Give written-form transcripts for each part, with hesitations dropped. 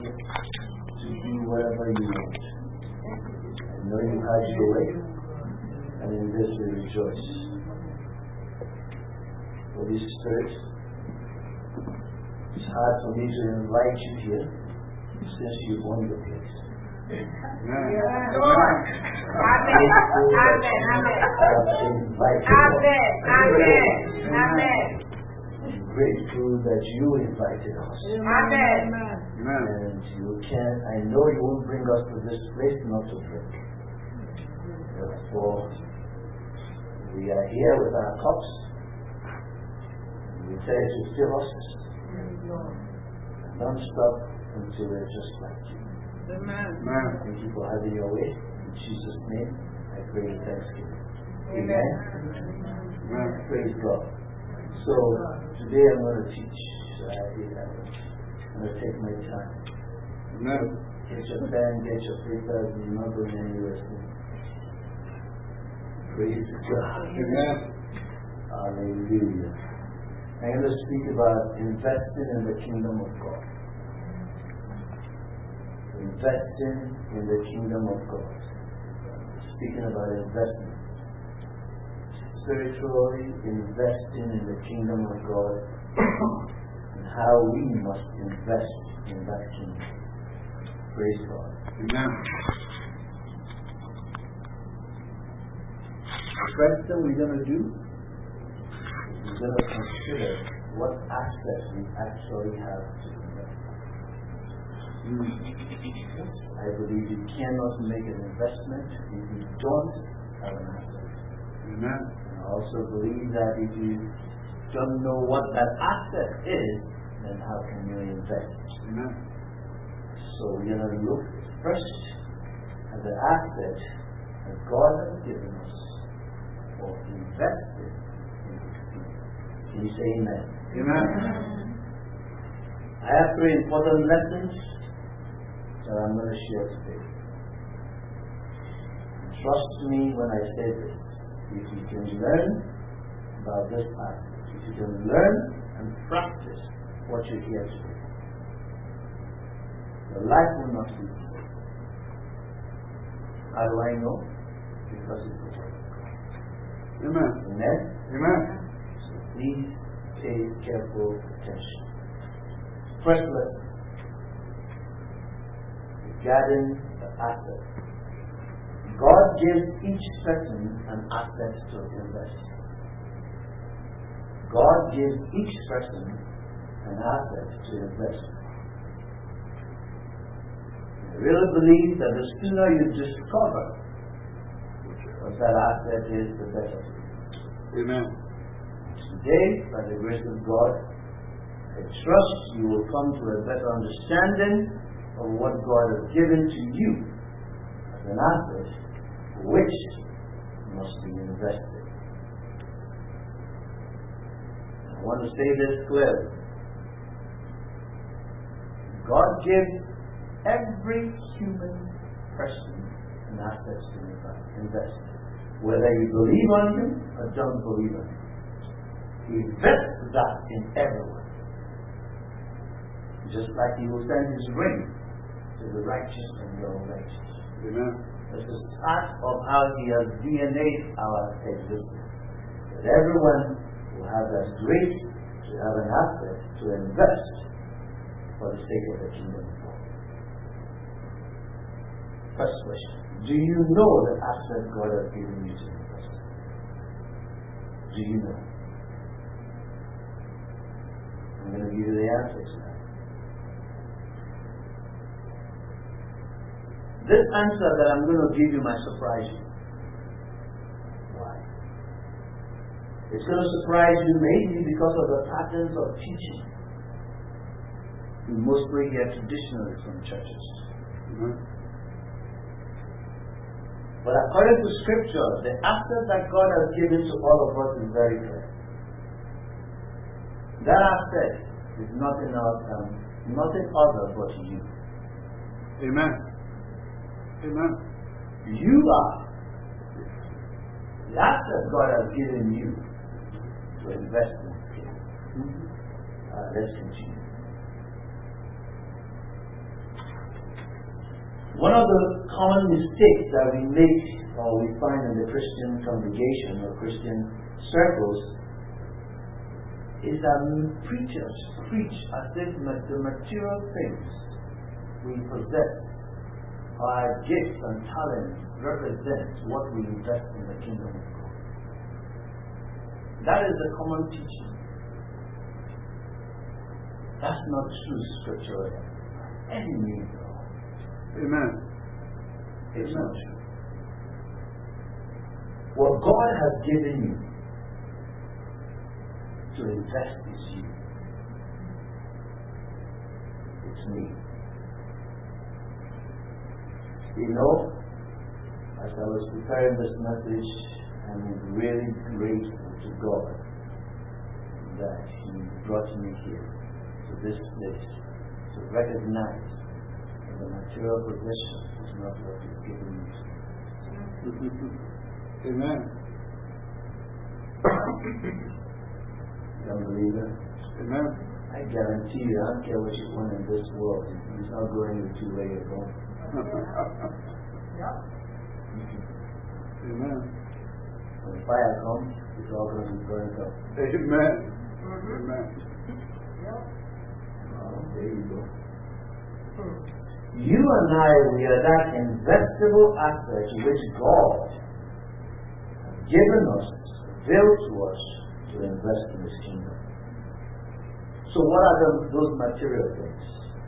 to do whatever you want. I know you had your way, and in this we rejoice. Holy Spirit, it's hard for me to invite you here since you own the place. Amen. Lord. Amen. Amen. I'm grateful that you invited us. Amen. And you can, I know you won't bring us to this place not to drink. Therefore, we are here with our cups. We tell you to fill us. And don't stop until we're just like you. Amen. Thank you for having your way. In Jesus' name, I pray with thanksgiving. Amen. Praise God. So, today I'm going to teach. I'm going to take my time. Amen. Get your pen, get your paper. You're not going anywhere soon. Praise God. Amen. Hallelujah. I'm going to speak about investing in the kingdom of God. Investing in the kingdom of God. Speaking about investment. Spiritually investing in the kingdom of God and how we must invest in that kingdom. Praise God. Amen. The first thing we're going to do is we're going to consider what assets we actually have to invest. I believe you cannot make an investment if you don't have an asset. Amen. I also believe that if you don't know what that asset is, then how can you invest? Amen. So we're going to look first at the asset that God has given us for investing in His kingdom. Can you say amen? Amen. I have three important lessons that I'm going to share today. Trust me when I say this. If you can learn about this aspect, if you can learn and practice what you hear today, your life will not be the same. How do I know? Because it's the word of God. Amen. Amen? Amen. So please pay careful attention. First lesson. Regarding the asset. God gives each person an asset to invest. God gives each person an asset to invest. I really believe that the sooner you discover what that asset is, the better. Amen. Today, by the grace of God, I trust you will come to a better understanding of what God has given to you as an asset which must be invested. I want to say this clearly. God gives every human person an asset to invest. Whether you believe on Him or don't believe on Him. He invests that in everyone. Just like He will send His rain to the righteous and the unrighteous. Amen. This is part of how He has DNA'd our existence. That everyone will have that grace to have an asset to invest for the sake of the kingdom of God. First question. Do you know the asset God has given you to invest? Do you know? I'm going to give you the answers now. This answer that I'm going to give you might surprise you. Why? It's going to surprise you maybe because of the patterns of teaching we mostly hear traditionally from churches. But according to Scripture, the asset that God has given to all of us is very clear. That asset is nothing else than nothing other but you. Amen. Amen. You are the asset God has given you to invest in. Let's continue. One of the common mistakes that we make or we find in the Christian congregation or Christian circles is that preachers preach as if the material things we possess, our gifts and talents, represent what we invest in the kingdom of God. That is the common teaching. That's not true scripturally. Any means at all. Amen. It's not true. What God has given you to invest is you. It's me. You know, as I was preparing this message, I'm really grateful to God that He brought me here to this place to recognize that the material possession is not what He's given me. Amen. Young believer, Amen. I guarantee you, I don't care what you want in this world, it's not going with you where you're going. Amen. When fire comes, it's all going to be burned up. Amen. Amen. Oh, there you go. You and I, we are that investable asset which God has given us, availed to us to invest in His kingdom. So what are those material things?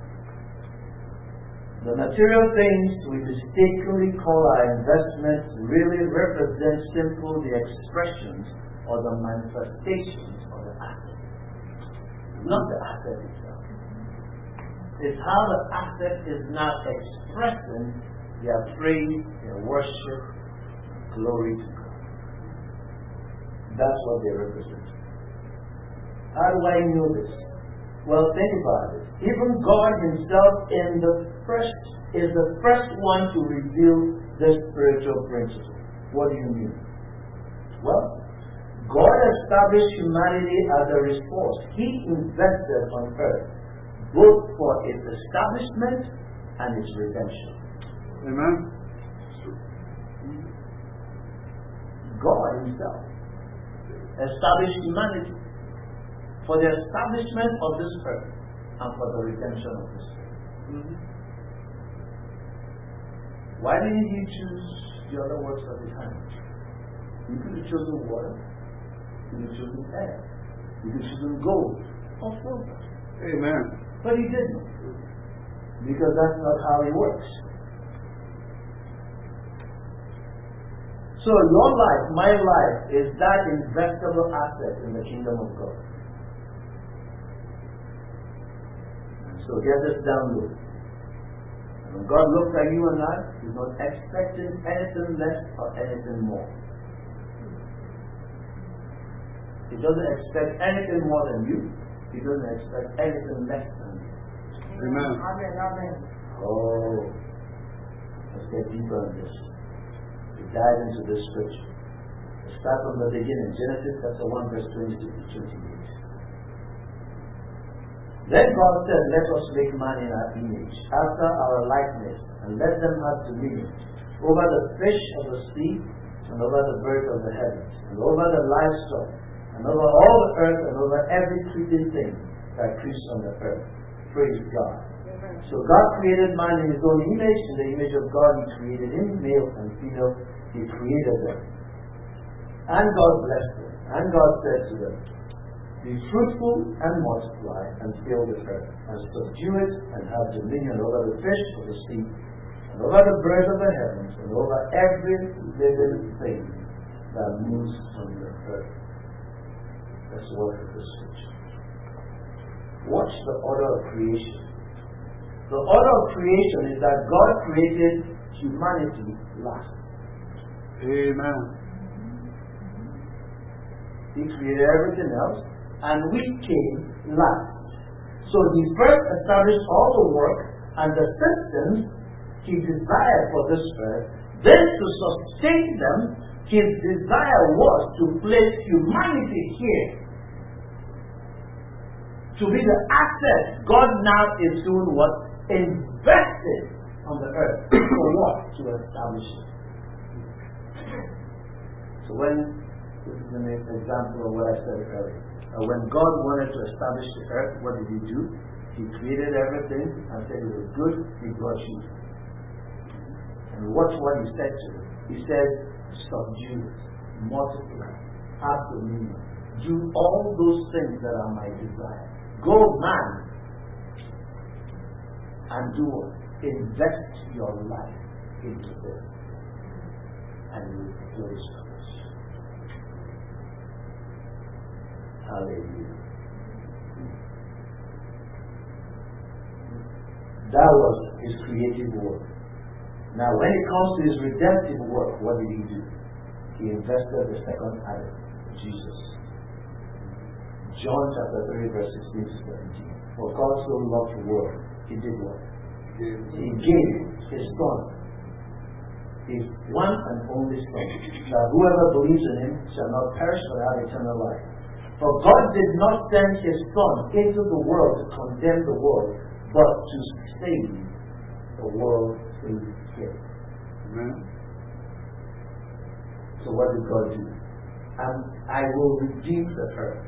The material things we mistakenly call our investments really represent simply the expressions or the manifestations of the asset. Not the asset itself. It's how the asset is now expressing their praise, their worship, glory to God. That's what they represent. How do I know this? Well, think about it. Even God Himself is the first one to reveal this spiritual principle. What do you mean? Well, God established humanity as a resource He invested on earth, both for its establishment and its redemption. Amen. God Himself established humanity for the establishment of this earth and for the redemption of this earth. Why didn't He choose the other works of His hand? He could have chosen water, He could have chosen air, He could have chosen gold or silver. Amen. But He didn't, because that's not how He works. So your life, my life, is that investable asset in the kingdom of God. So get this down low. When God looks at you and I, He's not expecting anything less or anything more. He doesn't expect anything more than you. He doesn't expect anything less than you. Amen. Amen. Oh, let's get deeper in this. We dive into this scripture. Let's start from the beginning. Genesis chapter 1, verse 26 to 28. Then God said, let us make man in our image, after our likeness, and let them have dominion over the fish of the sea, and over the birds of the heavens, and over the livestock, and over all the earth, and over every creeping thing that creeps on the earth. Praise God. So God created man in His own image. In the image of God He created him, male and female He created them. And God blessed them. And God said to them, be fruitful and multiply and fill the earth, and subdue it, and have dominion over the fish of the sea, and over the birds of the heavens, and over every living thing that moves on the earth. That's the word of the scripture. Watch the order of creation. The order of creation is that God created humanity last. Amen. He created everything else, and we came last. So He first established all the work and the systems He desired for this earth. Then to sustain them, His desire was to place humanity here, to be the asset God now is doing what? Invested on the earth. For what? To establish it. So this is an example of what I said earlier. When God wanted to establish the earth, what did He do? He created everything and said it was good. He brought you. And watch what He said to it. He said, subdue it, multiply, have dominion, do all those things that are my desire. Go, man, and do what? Invest your life into this, and you will flourish. Hallelujah. That was His creative work. Now, when it comes to His redemptive work, what did He do? He invested the second Adam, Jesus. John chapter 3, verse 16 to 17. For God so loved the world, He did what? He gave His Son, His one and only Son, that whoever believes in Him shall not perish but have eternal life. For God did not send His Son into the world to condemn the world, but to save the world through Him. Amen. So what did God do? And I will redeem the earth.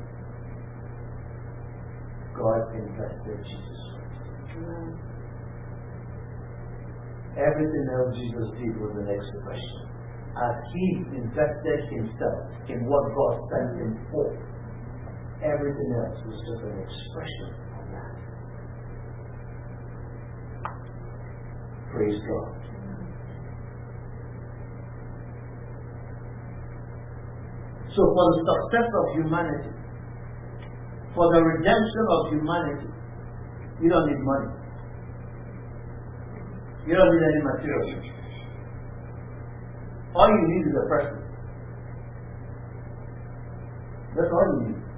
God invested Jesus Christ. Everything else Jesus did was an expression. As He invested Himself in what God sent Him for, everything else was just an expression of that. Praise God. So for the success of humanity, for the redemption of humanity, you don't need money. You don't need any material. All you need is a person. That's all you need.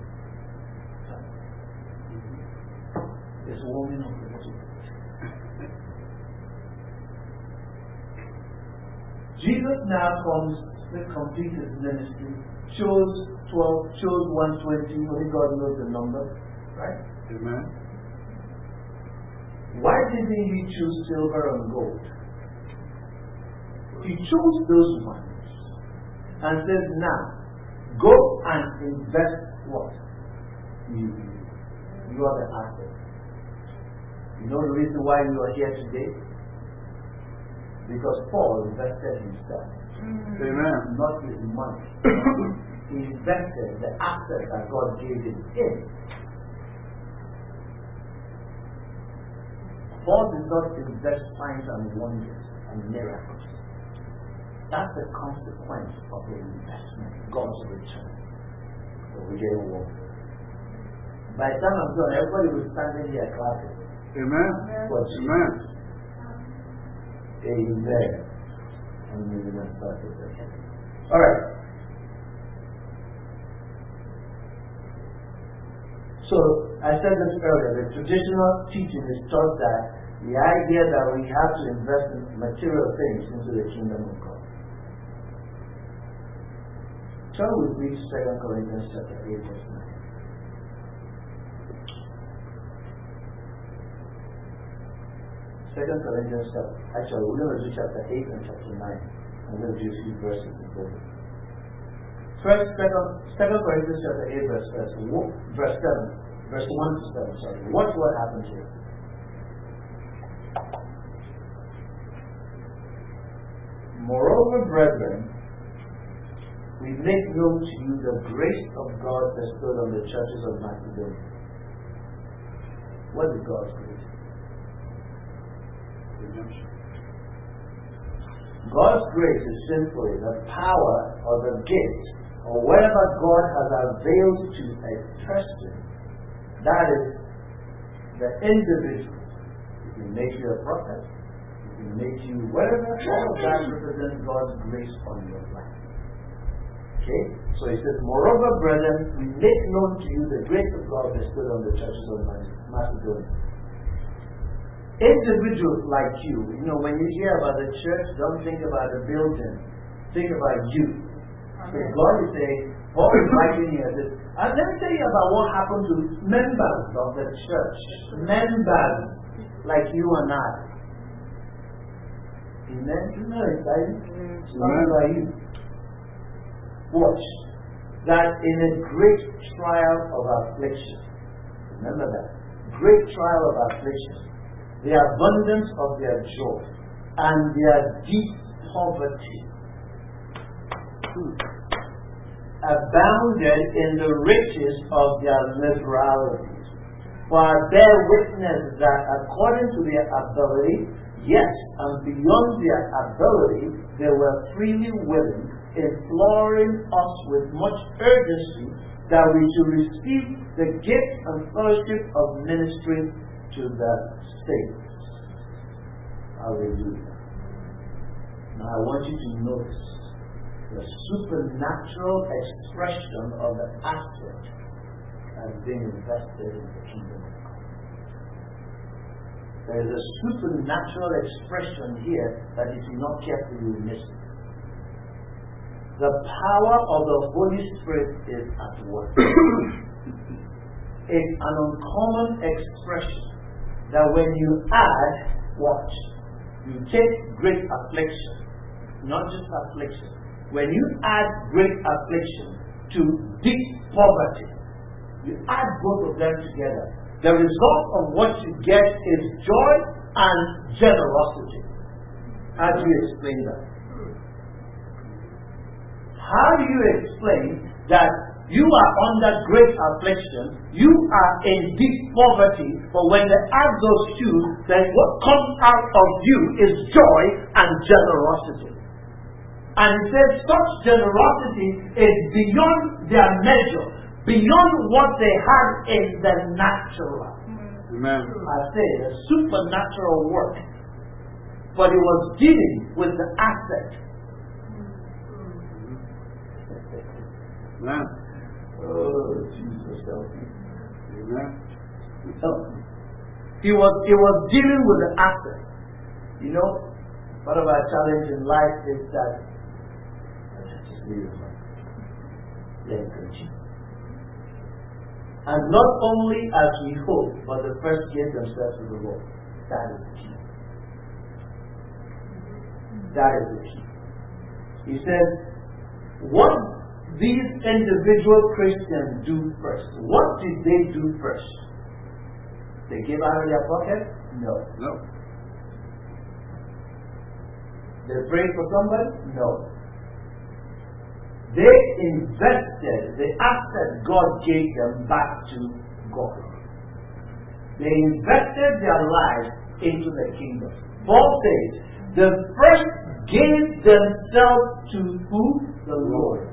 It's a woman of the Jesus now comes to complete His ministry, chose 12, chose 120, only God knows the number, right? Amen. Why didn't He choose silver and gold? He chose those ones and says, now, go and invest what? You are the asset. You know the reason why you are here today? Because Paul invested himself. Amen. Not his money. He invested the asset that God gave him in. Paul did not invest signs and wonders and miracles. That's the consequence of the investment, God's return. So we get a warning. By the time I'm done, everybody will stand in here clapping. Amen. Amen. Amen. I'm moving on start with that. Alright. So, I said this earlier, the traditional teaching is taught that the idea that we have to invest in material things into the kingdom of God. Turn with me to 2 Corinthians chapter 8, verse 9. 2 Corinthians chapter, actually we're going to do chapter 8 and chapter 9. I'm going to do a few verses in both. First, 2 Corinthians chapter 8 verse 7, verse 1 to 7, sorry. Watch what happens here. Moreover, brethren, we make known to you the grace of God bestowed on the churches of Macedonia. What is God's grace? Redemption. God's grace is simply the power or the gift or whatever God has availed to a person. That is the individual. It can make you a prophet, it can make you whatever, all of that represents God's grace on your life. Okay? So he says, moreover, brethren, we make known to you the grace of God bestowed on the churches of Macedonia. Individuals like you, when you hear about the church, don't think about the building. Think about you. So God is saying, Paul is writing here this. And let me tell you about what happened to members of the church. Members like you and I. Amen? Isn't that exciting? Something about you. Watch. That in a great trial of affliction, remember that, great trial of affliction, the abundance of their joy and their deep poverty abounded in the riches of their liberalities. For I bear witness that according to their ability, yes, and beyond their ability, they were freely willing, imploring us with much urgency that we should receive the gift and fellowship of ministry to the saints. Hallelujah. Now I want you to notice the supernatural expression of the asset has been invested in the kingdom of God. There is a supernatural expression here that if you're not careful, you will miss it. The power of the Holy Spirit is at work. It's an uncommon expression that when you add, watch, you take great affliction, not just affliction. When you add great affliction to deep poverty, you add both of them together. The result of what you get is joy and generosity. How do you explain that? How do you explain that you are under great affliction, you are in deep poverty, but when they add those two, then what comes out of you is joy and generosity? And it says such generosity is beyond their measure, beyond what they had in the natural. Amen. I say a supernatural work, but it was dealing with the asset. Amen. Oh, Jesus help me. Amen. Help me. He was dealing with the asset. You know, part of our challenge in life is that let it continue. And not only as we hope, but the first give themselves to the Lord. That is the key. That is the key. He says, what these individual Christians do first. What did they do first? They gave out of their pocket? No. No. They prayed for somebody? No. They invested the asset God gave them back to God. They invested their lives into the kingdom. Paul says, the first gave themselves to who? The Lord.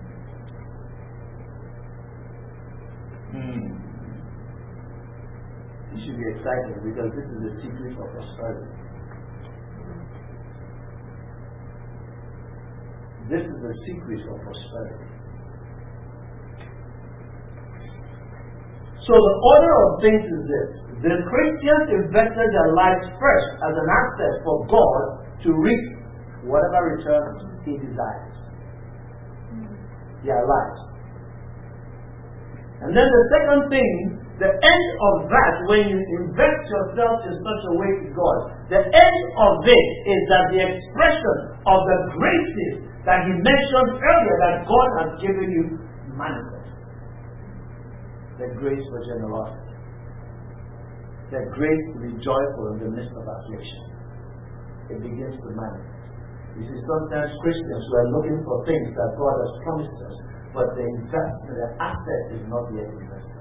You should be excited because this is the secret of prosperity. This is the secret of prosperity. So the order of things is this. The Christians invested their lives first as an asset for God to reap whatever returns He desires. Their lives. And then the second thing, the end of that, when you invest yourself in such a way to God, the end of it is that the expression of the graces that He mentioned earlier that God has given you manifest. The grace for generosity. The grace to be joyful in the midst of affliction. It begins to manifest. You see, sometimes Christians who are looking for things that God has promised us, but the investment, the asset is not yet invested.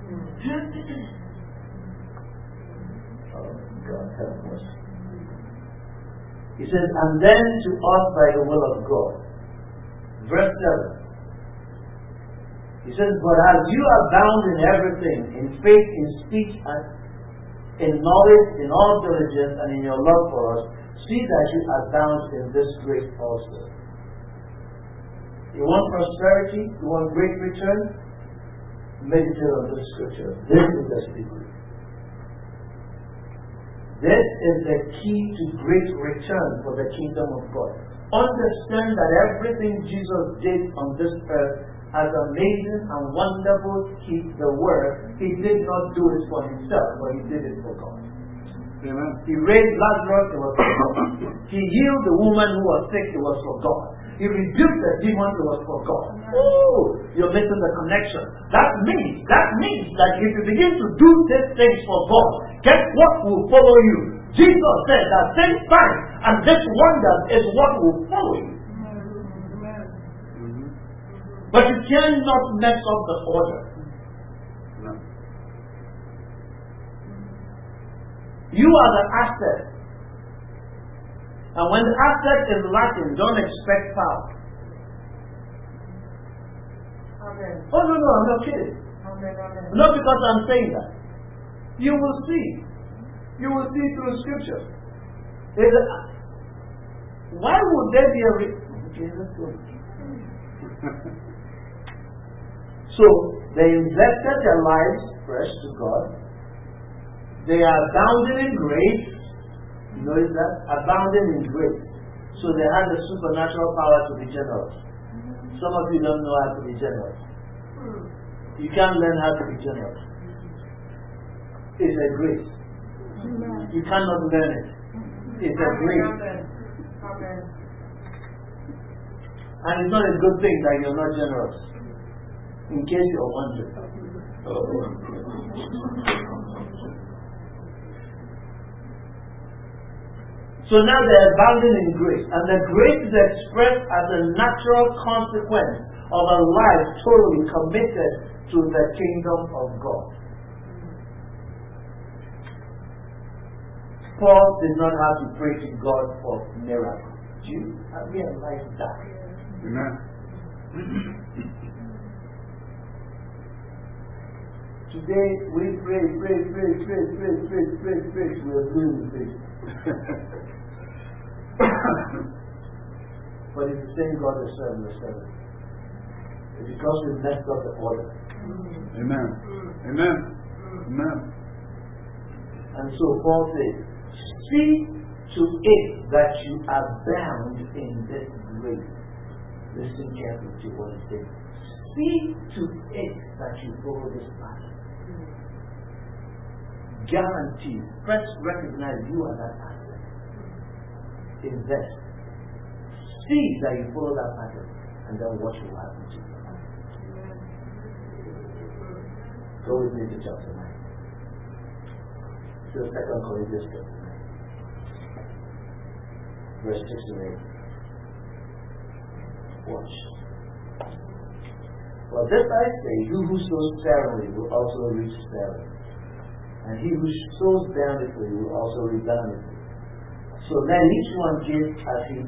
Oh, God help us. He says, and then to us by the will of God. Verse 7. He says, but as you abound in everything, in faith, in speech, and in knowledge, in all diligence, and in your love for us, see that you abound in this grace also. You want prosperity? You want great return? Meditate on this scripture. This is the secret. This is the key to great return for the kingdom of God. Understand that everything Jesus did on this earth, as amazing and wonderful the word, He did not do it for Himself, but He did it for God. Amen. He raised Lazarus, it was for God. He healed the woman who was sick, it was for God. He rebuked the demon, it was for God. Oh, you're missing the connection. That means that if you begin to do these things for God, guess what will follow you? Jesus said that same sign and this wonder is what will follow you. But you cannot mess up the order. No. You are the asset. And when the asset is lacking, don't expect power. Amen. Oh, no, I'm not kidding. Amen. Amen. Not because I'm saying that. You will see. You will see through scripture. Why would there be a okay, let's go. So, they invested their lives fresh to God. They are abounding in grace. You notice that? Abounding in grace. So they have the supernatural power to be generous. Some of you don't know how to be generous. You can't learn how to be generous. It's a grace. You cannot learn it. It's a grace. And it's not a good thing that you're not generous. In case you're wondering. So now they're abounding in grace. And the grace is expressed as a natural consequence of a life totally committed to the kingdom of God. Paul did not have to pray to God for miracles. Do you realize that? Amen. Today we pray. We are doing the thing. But it's the same God that serves the servant. It's because we messed up the order. Amen. Amen. Amen. And so Paul says, see to it that you abound in this grace. Listen carefully to what it says. See to it that you follow this path. Guaranteed. First recognize you are that asset. Invest. See that you follow that pattern, and then what will happen to you. Go with me to chapter 9. So 2 Corinthians chapter 9. Verse 6 to 8. Watch. For this I say, he who sows sparingly will also reap sparingly. And he who sows bountifully will also reap bountifully. So let each one give as he...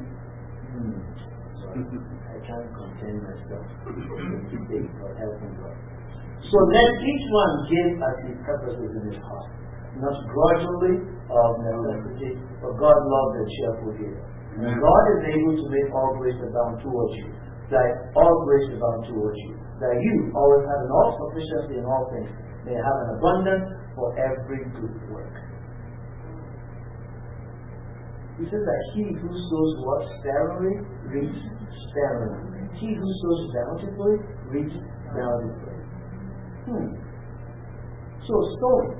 I can't contain myself today for helping God. So let each one give as he purposes in his heart, not grudgingly or of necessity, for God loves a cheerful giver. And God is able to make all grace abound towards you, that all grace abound towards you, that you always have an all sufficiency in all things, may have an abundance for every good work. He says that he who sows what? Sparingly reaps sparingly. He who sows bountifully reaps bountifully. So sowing.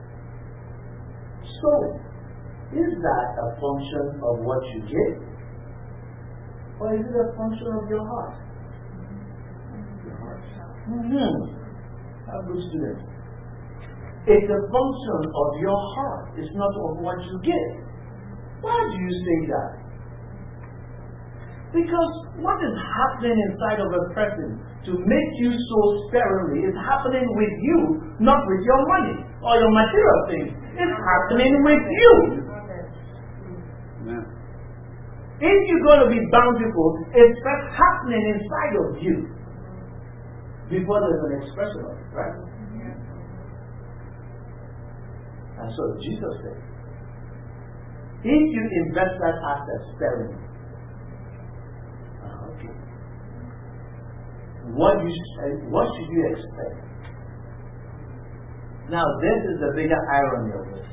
Is that a function of what you give? Or is it a function of your heart? Your heart. How good students. It's a function of your heart. It's not of what you give. Why do you say that? Because what is happening inside of a person to make you so sparingly is happening with you, not with your money or your material things. It's happening with you. Yeah. If you're going to be bountiful, it's happening inside of you before there's an expression of it, right? And so Jesus said, if you invest that asset sparingly, okay, what should you expect? Now, this is the bigger irony of this.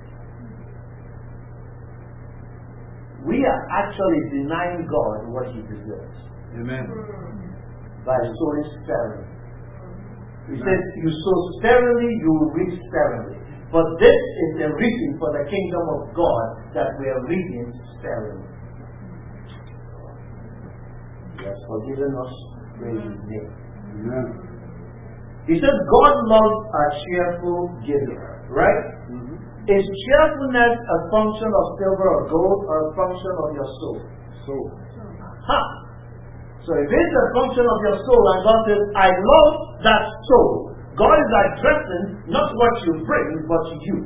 We are actually denying God what He deserves. Amen. By sowing sparingly. He says, you sow sparingly, you will reap sparingly. For this is the reason for the kingdom of God that we are reading sparingly. He has forgiven us, praise His name. Amen. He said God loves a cheerful giver, right? Is cheerfulness a function of silver or gold or a function of your soul? Soul. So if it's a function of your soul and God says, I love that soul, God is addressing not what you bring, but you.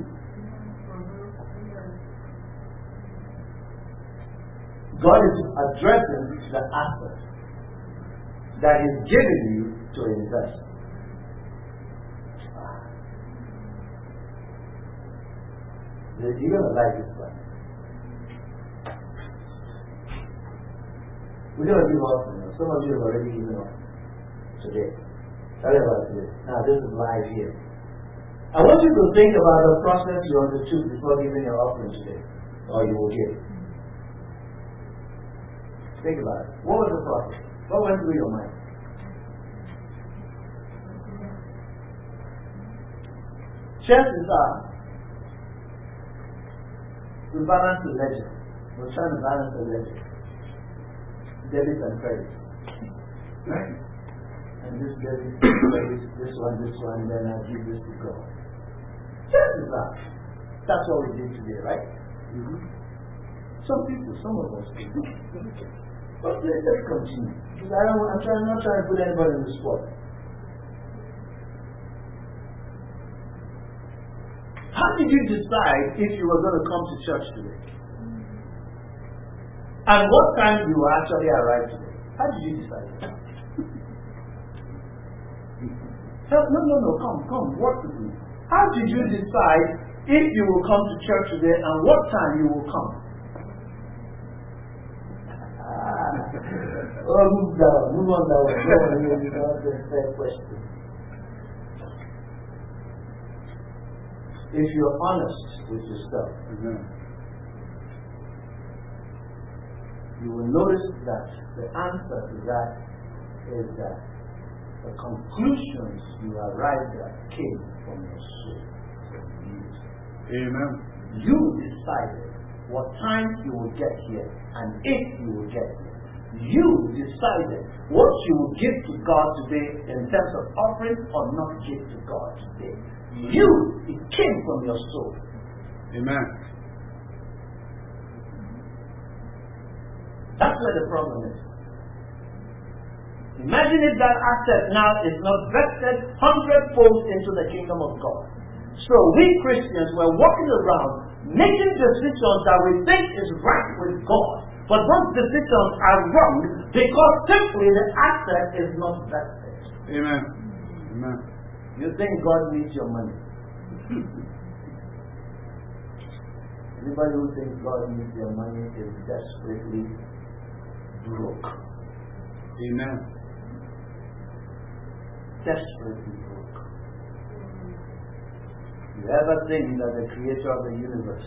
God is addressing the asset that He's giving you to invest. You're going to like this one. We're going to give offering. Some of you have already given offering today. Tell you about today. Now this is live here. I want you to think about the process you undertook before giving your offering today, or you will give. Think about it. What was the process? What went through your mind? Chances are, we balance the ledger. We're trying to balance the ledger. Debit and credit. Right? And this debit, this one, and then I give this to God. Chances are, that's what we did today, right? Some people, some of us do. But let's continue. Because I'm not trying to put anybody in the spot. How did you decide if you were going to come to church today? And what time you actually arrived today? How did you decide? No, come, work with me. How did you decide if you will come to church today and what time you will come? Move on that way. No, that's a fair question. If you're honest with yourself, you will notice that the answer to that is that the conclusions you arrived at came from your soul. Amen. You decided what time you will get here and if you will get here. You decided what you will give to God today in terms of offering or not give to God today. It came from your soul. Amen. That's where the problem is. Imagine if that asset now is not vested 100-fold into the kingdom of God. So we Christians were walking around making decisions that we think is right with God. But those decisions are wrong because simply the asset is not vested. Amen. Amen. You think God needs your money? Anybody who thinks God needs your money is desperately broke. Amen. Desperately broke. You ever think that the creator of the universe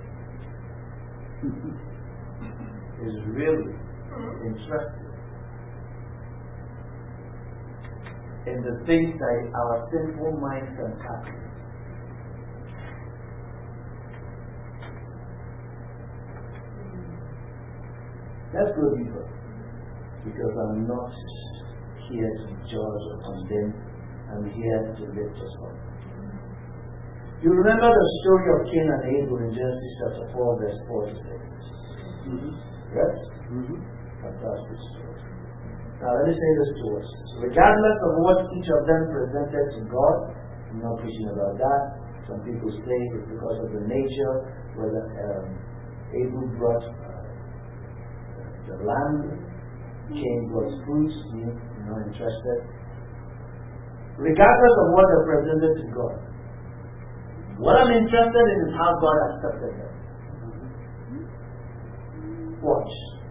is really interested in the things that our sinful minds can tackle? Let's go deeper, because I'm not here to judge or condemn. I'm here to lift us up. You remember the story of Cain and Abel in Genesis chapter 4, verse 4 to 6. Yes? Fantastic story. Now let me say this to us. Regardless of what each of them presented to God, I'm not preaching about that. Some people say it's because of the nature, whether Abel brought the land, Cain brought fruits, you're not interested. Regardless of what they presented to God, what I'm interested in is how God accepted them. Watch.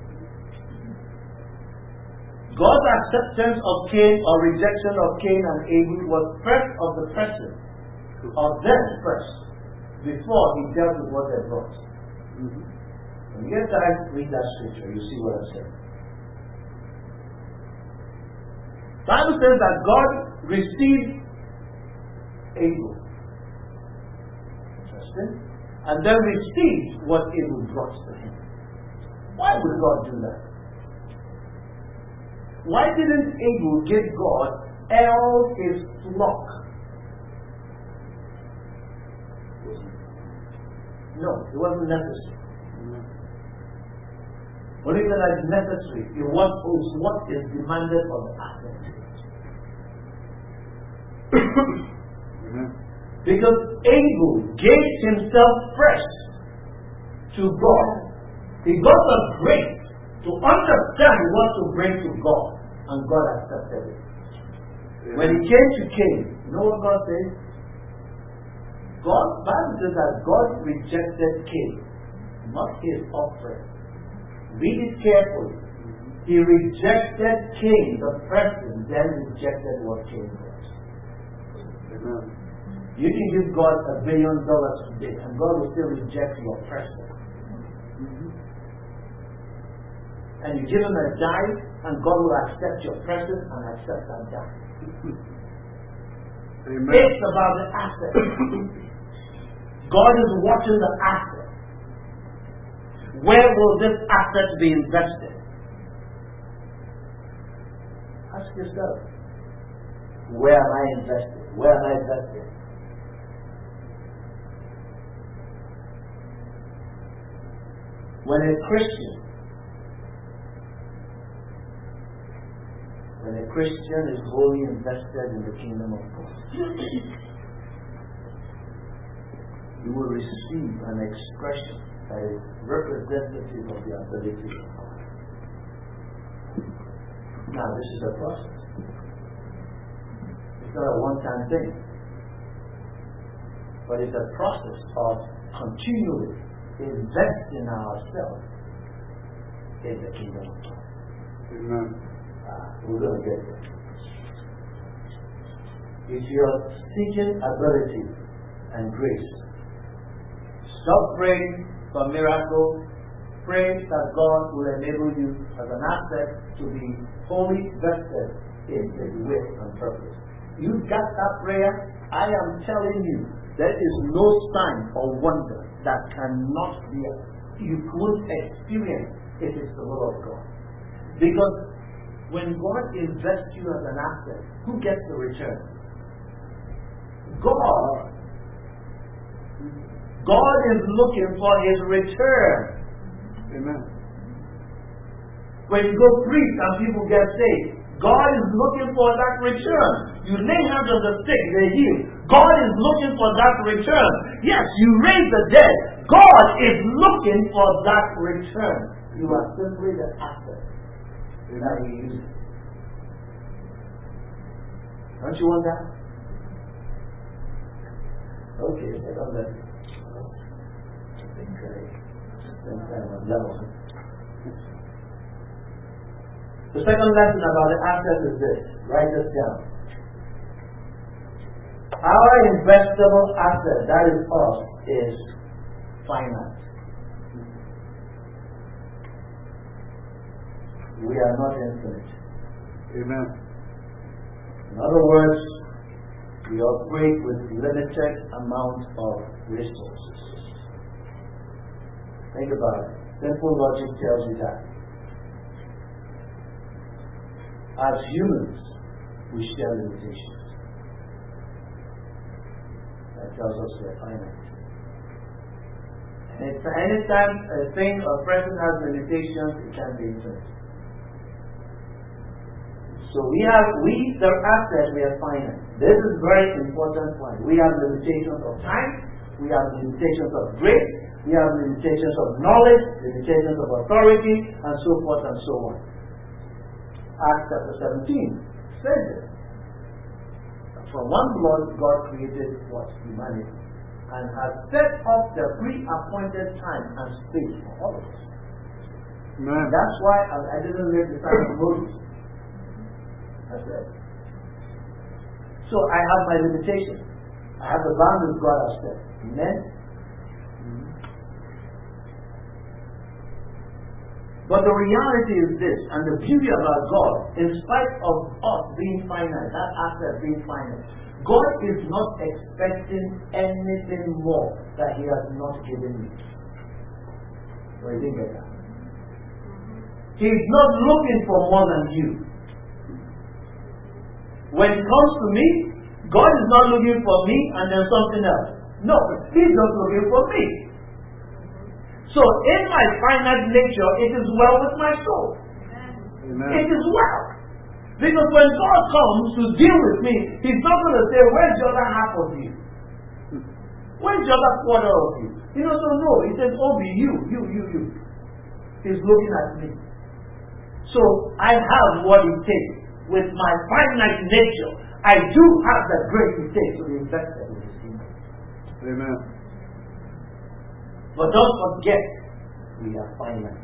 God's acceptance of Cain or rejection of Cain and Abel was first of the person, of them first, before he dealt with what they brought. When you get time to read that scripture, you see what I'm saying. The Bible says that God received Abel sin, and then received what Abel brought to him. Why would God do that? Why didn't Abel give God all his flock? No, it wasn't necessary. Only when it's necessary, it was what is demanded of the asset. Because Abel gave himself first to God. He got the grace to understand what to bring to God, and God accepted it. When he came to Cain, you know what God said? Bible says that God rejected Cain, not his offering. Read it carefully. He rejected Cain, the person, then rejected what Cain was. You can give God $1 billion today, and God will still reject your person. And you give him a dime, and God will accept your person and accept that dime. It's about the asset. God is watching the asset. Where will this asset be invested? Ask yourself. Where am I invested? Where am I invested? When a Christian is wholly invested in the kingdom of God, you will receive an expression that is representative of the ability of God. Now, this is a process. It's not a one-time thing, but it's a process of continually investing ourselves in the kingdom of God. Amen. We're going to get there. If you're seeking ability and grace, stop praying for miracles. Pray that God will enable you as an asset to be wholly vested in His will and purpose. You got that prayer? I am telling you, there is no sign or wonder that cannot be, you could experience if it's the will of God. Because when God invests you as an asset, who gets the return? God. God is looking for His return. Amen. When you go preach and people get saved, God is looking for that return. You lay hands on the sick, they heal. God is looking for that return. Yes, you raise the dead. God is looking for that return. You are simply the asset that He uses. Don't you want that? Okay, take on that. I think I'm on level. The second lesson about the asset is this. Write this down. Our investable asset, that is us, is finite. We are not infinite. Amen. In other words, we operate with limited amount of resources. Think about it. Simple logic tells you that. As humans, we share limitations. That tells us we're finite. And anytime a thing or person has limitations, it can be infinite. So the asset, we are finite. This is a very important point. We have limitations of time, we have limitations of grace, we have limitations of knowledge, limitations of authority, and so forth and so on. Acts chapter 17 says it. From one blood, God created what? Humanity. And has set up the pre-appointed time and space for all of us. Amen. That's why I didn't live the time of Moses. That's it. So I have my limitations. I have the boundaries God has set. Amen? But the reality is this, and the beauty about God, in spite of us being finite, that asset being finite, God is not expecting anything more that He has not given me. So you didn't get that. He is not looking for more than you. When it comes to me, God is not looking for me and then something else. No, He's not looking for me. So in my finite nature, it is well with my soul. Amen. It is well. Because when God comes to deal with me, He's not going to say, where's the other half of you? Where's the other quarter of you? He doesn't know. He says, oh, be you. He's looking at me. So I have what it takes. With my finite nature, I do have the grace it takes to be invested in His kingdom. Amen. But don't forget, we are finite.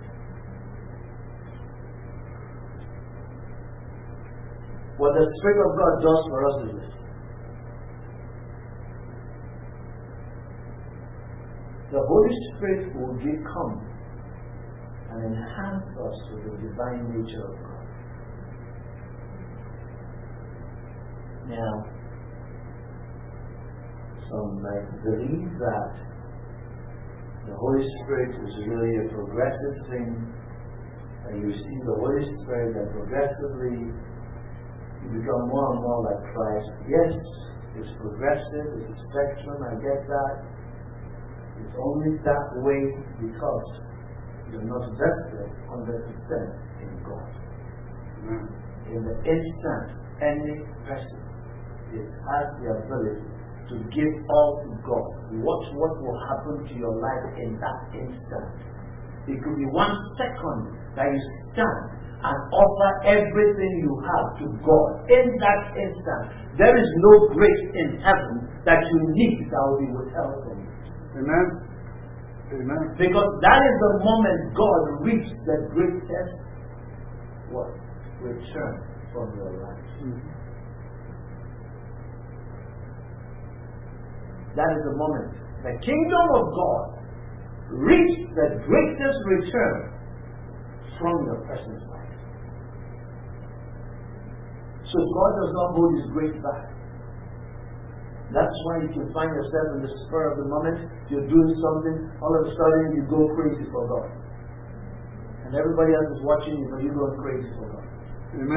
What the Spirit of God does for us is this. The Holy Spirit will come and enhance us with the divine nature of God. Now, some might believe that the Holy Spirit is really a progressive thing, and you receive the Holy Spirit and progressively you become more and more like Christ. Yes, it's progressive, it's a spectrum, I get that. It's only that way because you're not vested 100% in God. In the instant, any person has the ability to give all to God. Watch what will happen to your life in that instant. It could be 1 second that you stand and offer everything you have to God. In that instant, there is no grace in heaven that you need that will be withheld from you. Amen. Amen. Because that is the moment God reached the greatest return from your life. That is the moment the kingdom of God reached the greatest return from your personal life. So God does not hold His grace back. That's why you can find yourself in the spur of the moment, you're doing something, all of a sudden you go crazy for God. And everybody else is watching you, but you're going crazy for God. Amen.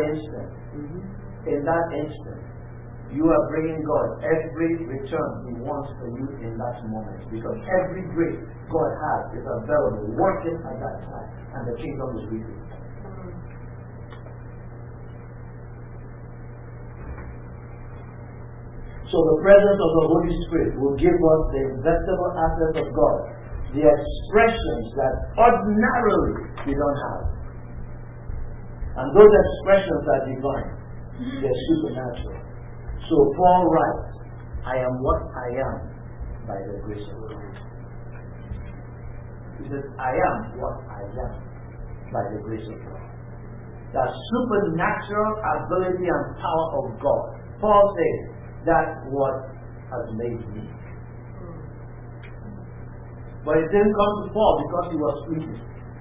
In that instant, you are bringing God every return He wants for you in that moment. Because every grace God has is available, working at that time, and the kingdom is with you. So the presence of the Holy Spirit will give us the investable assets of God, the expressions that ordinarily we don't have. And those expressions are divine. They're supernatural. So Paul writes, I am what I am by the grace of God. He says, I am what I am by the grace of God. The supernatural ability and power of God. Paul says, that's what has made me. But it didn't come to Paul because he was sleeping.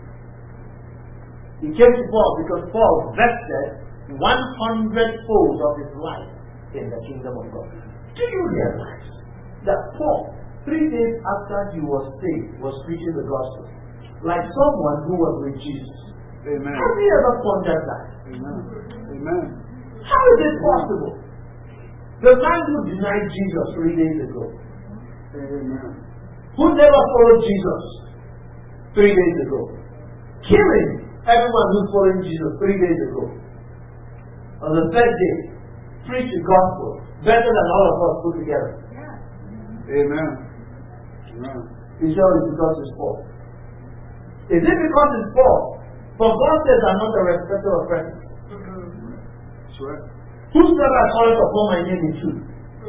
He came to Paul because Paul vested 100-fold of his life in the kingdom of God. Do you realize that Paul, 3 days after he was saved, was preaching the gospel like someone who was with Jesus? Amen. Have you ever pondered that? Amen. Amen. How is it possible? The man who denied Jesus 3 days ago, Amen. who never followed Jesus 3 days ago, killing everyone who's following Jesus 3 days ago, on the third day, preach the gospel better than all of us put together. Amen. Amen. He said it's because it's Paul. Is it because it's Paul? But God says I'm not a respecter of persons. That's right. Whosoever calleth upon my name in truth.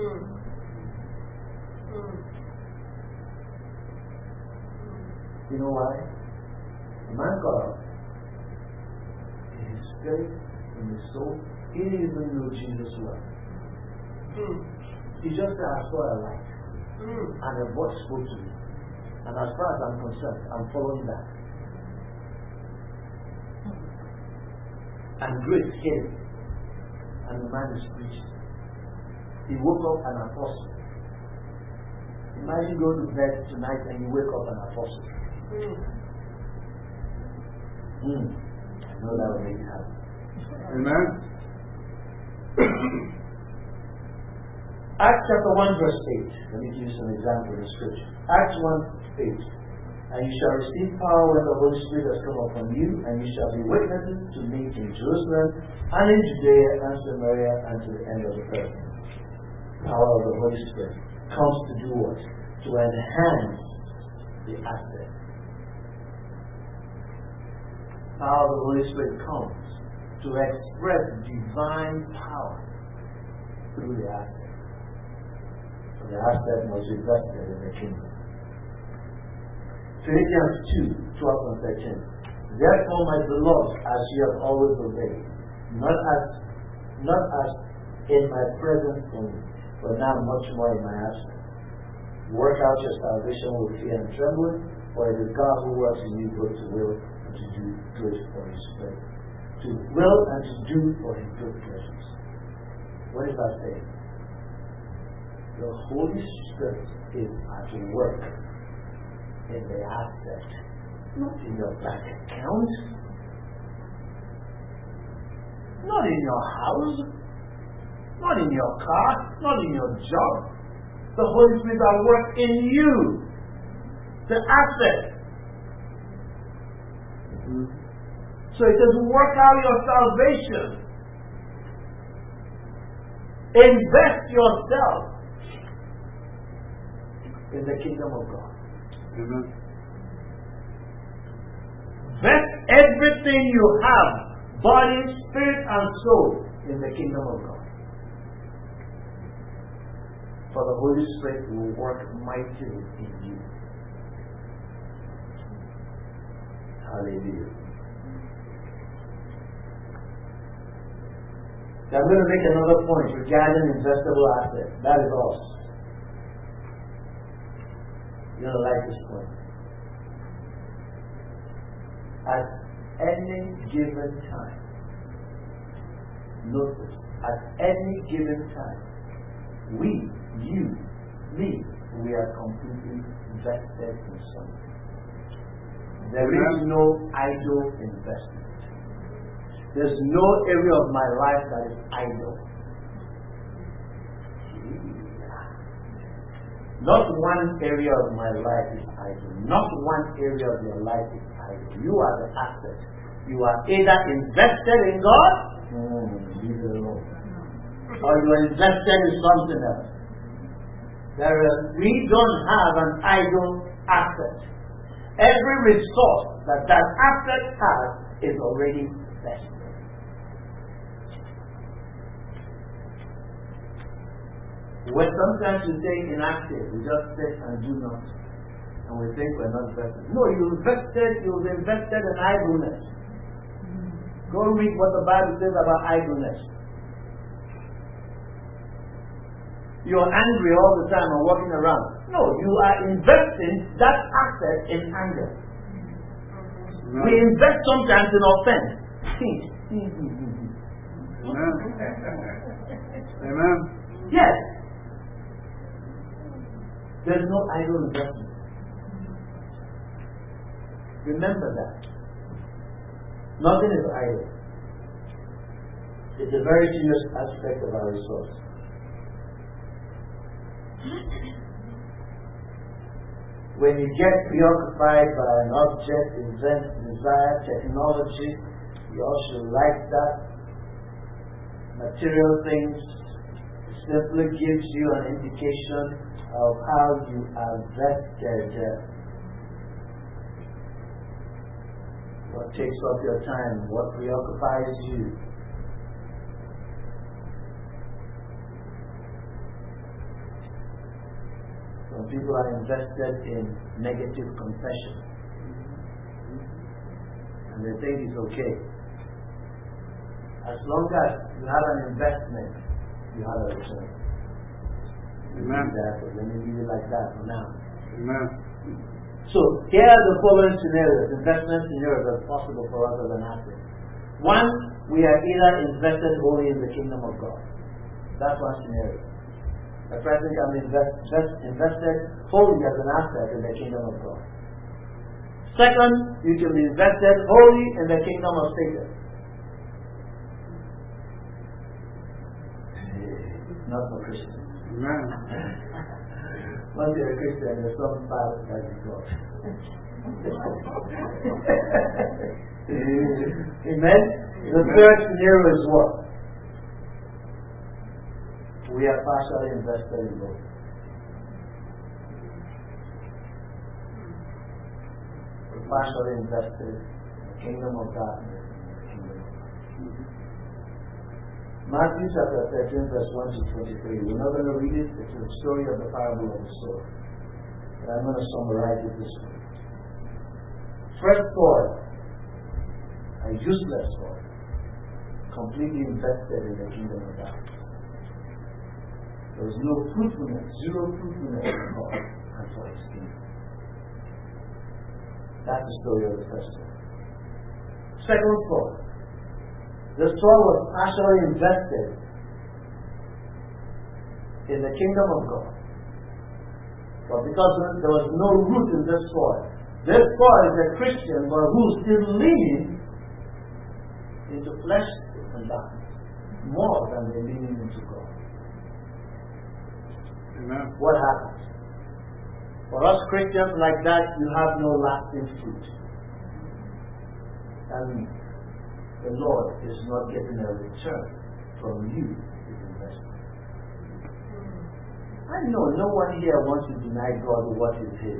You know why? A man got up in his spirit, in his soul. He didn't even know Jesus well. He just said, I saw a light. And a voice spoke to me. And as far as I'm concerned, I'm following that. And grace came. And the man is preaching. He woke up an apostle. Imagine going to bed tonight and you wake up an apostle. I know that will make you happy. Amen. Acts chapter 1 verse 8. Let me give you some example of the scripture. Acts 1 8. And you shall receive power when the Holy Spirit has come upon you, and you shall be witnesses to me in Jerusalem, and in Judea, and Samaria, and to the end of the earth. Power of the Holy Spirit comes to do what? To enhance the asset. Power of the Holy Spirit comes to express divine power through the asset. So the asset must be vested in the kingdom. Philippians 2, 12 and 13. Therefore, my beloved, as you have always obeyed, not as in my presence only, but now much more in my absence. Work out your salvation with fear and trembling, for it is God who works in you both to will and to do good for his pleasure. To will and to do for his good pleasures. What is that saying? The Holy Spirit is at work in the asset, not in your bank account, not in your house, not in your car, not in your job. The Holy Spirit at work in you, the asset. So it says, work out your salvation. Invest yourself in the kingdom of God. Amen. Invest everything you have, body, spirit, and soul, in the kingdom of God. For the Holy Spirit will work mightily in you. Hallelujah. I'm going to make another point regarding investable assets. That is us. You're going to like this point. At any given time, notice, at any given time, we, you, me, we are completely invested in something. There is no idle investment. There's no area of my life that is idle. Not one area of my life is idle. Not one area of your life is idle. You are the asset. You are either invested in God, leave it alone, or you are invested in something else. We don't have an idle asset. Every resource that asset has is already vested. When sometimes you say inactive, we just sit and do nothing. And we think we're not invested. No, you've invested in idleness. Go read what the Bible says about idleness. You're angry all the time and walking around. No, you are investing that asset in anger. We invest sometimes in offense. Amen. Amen. Yes. There's no idle investment. Remember that. Nothing is idle. It's a very serious aspect of our resource. When you get preoccupied by an object, event, desire, technology, you also like that. Material things simply gives you an indication of how you are vested. What takes up your time? What preoccupies you? Some people are invested in negative confession. And they think it's okay. As long as you have an investment, you have a return. Amen. Let me leave it like that for now. Amen. So here are the following scenarios, investment scenarios that are possible for us as an asset. One, we are either invested wholly in the kingdom of God. That's one scenario. A person can be invested wholly as an asset in the kingdom of God. Second, you can be invested wholly in the kingdom of Satan. Not for Christians. Amen. Once you're a Christian, there's some bad that you got. Amen? The third scenario is what? We are partially invested in both. We're partially invested in the kingdom of darkness and the kingdom of God. Matthew chapter 13, verse 1 to 23. We're not going to read it. It's a story of the parable of the sower. But I'm going to summarize it this way. First soil, a useless soil, completely invested in the kingdom of darkness. There was no fruitfulness, zero fruitfulness in God and for his kingdom. That's the story of the first soil. Second soil. The soil was partially invested in the kingdom of God. But because there was no root in this soil is a Christian but who's still leaning into flesh and darkness more than they're leaning into God. Amen. What happens? For us Christians like that, you have no lasting fruit. And the Lord is not getting a return from you, his investment. I know no one here wants to deny God what is his.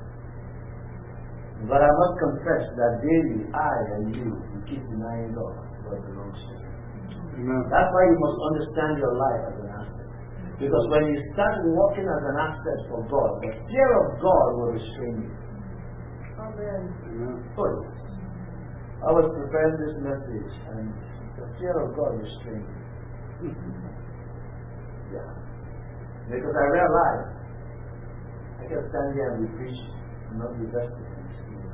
But I must confess that daily I and you keep denying God what belongs to him. Amen. That's why you must understand your life as an asset. Because when you start walking as an asset for God, the fear of God will restrain you. Amen. Amen. Oh, yes. I was preparing this message and the fear of God restrained me. Yeah. Because I realized I can stand here and be preached and not be vested in this field.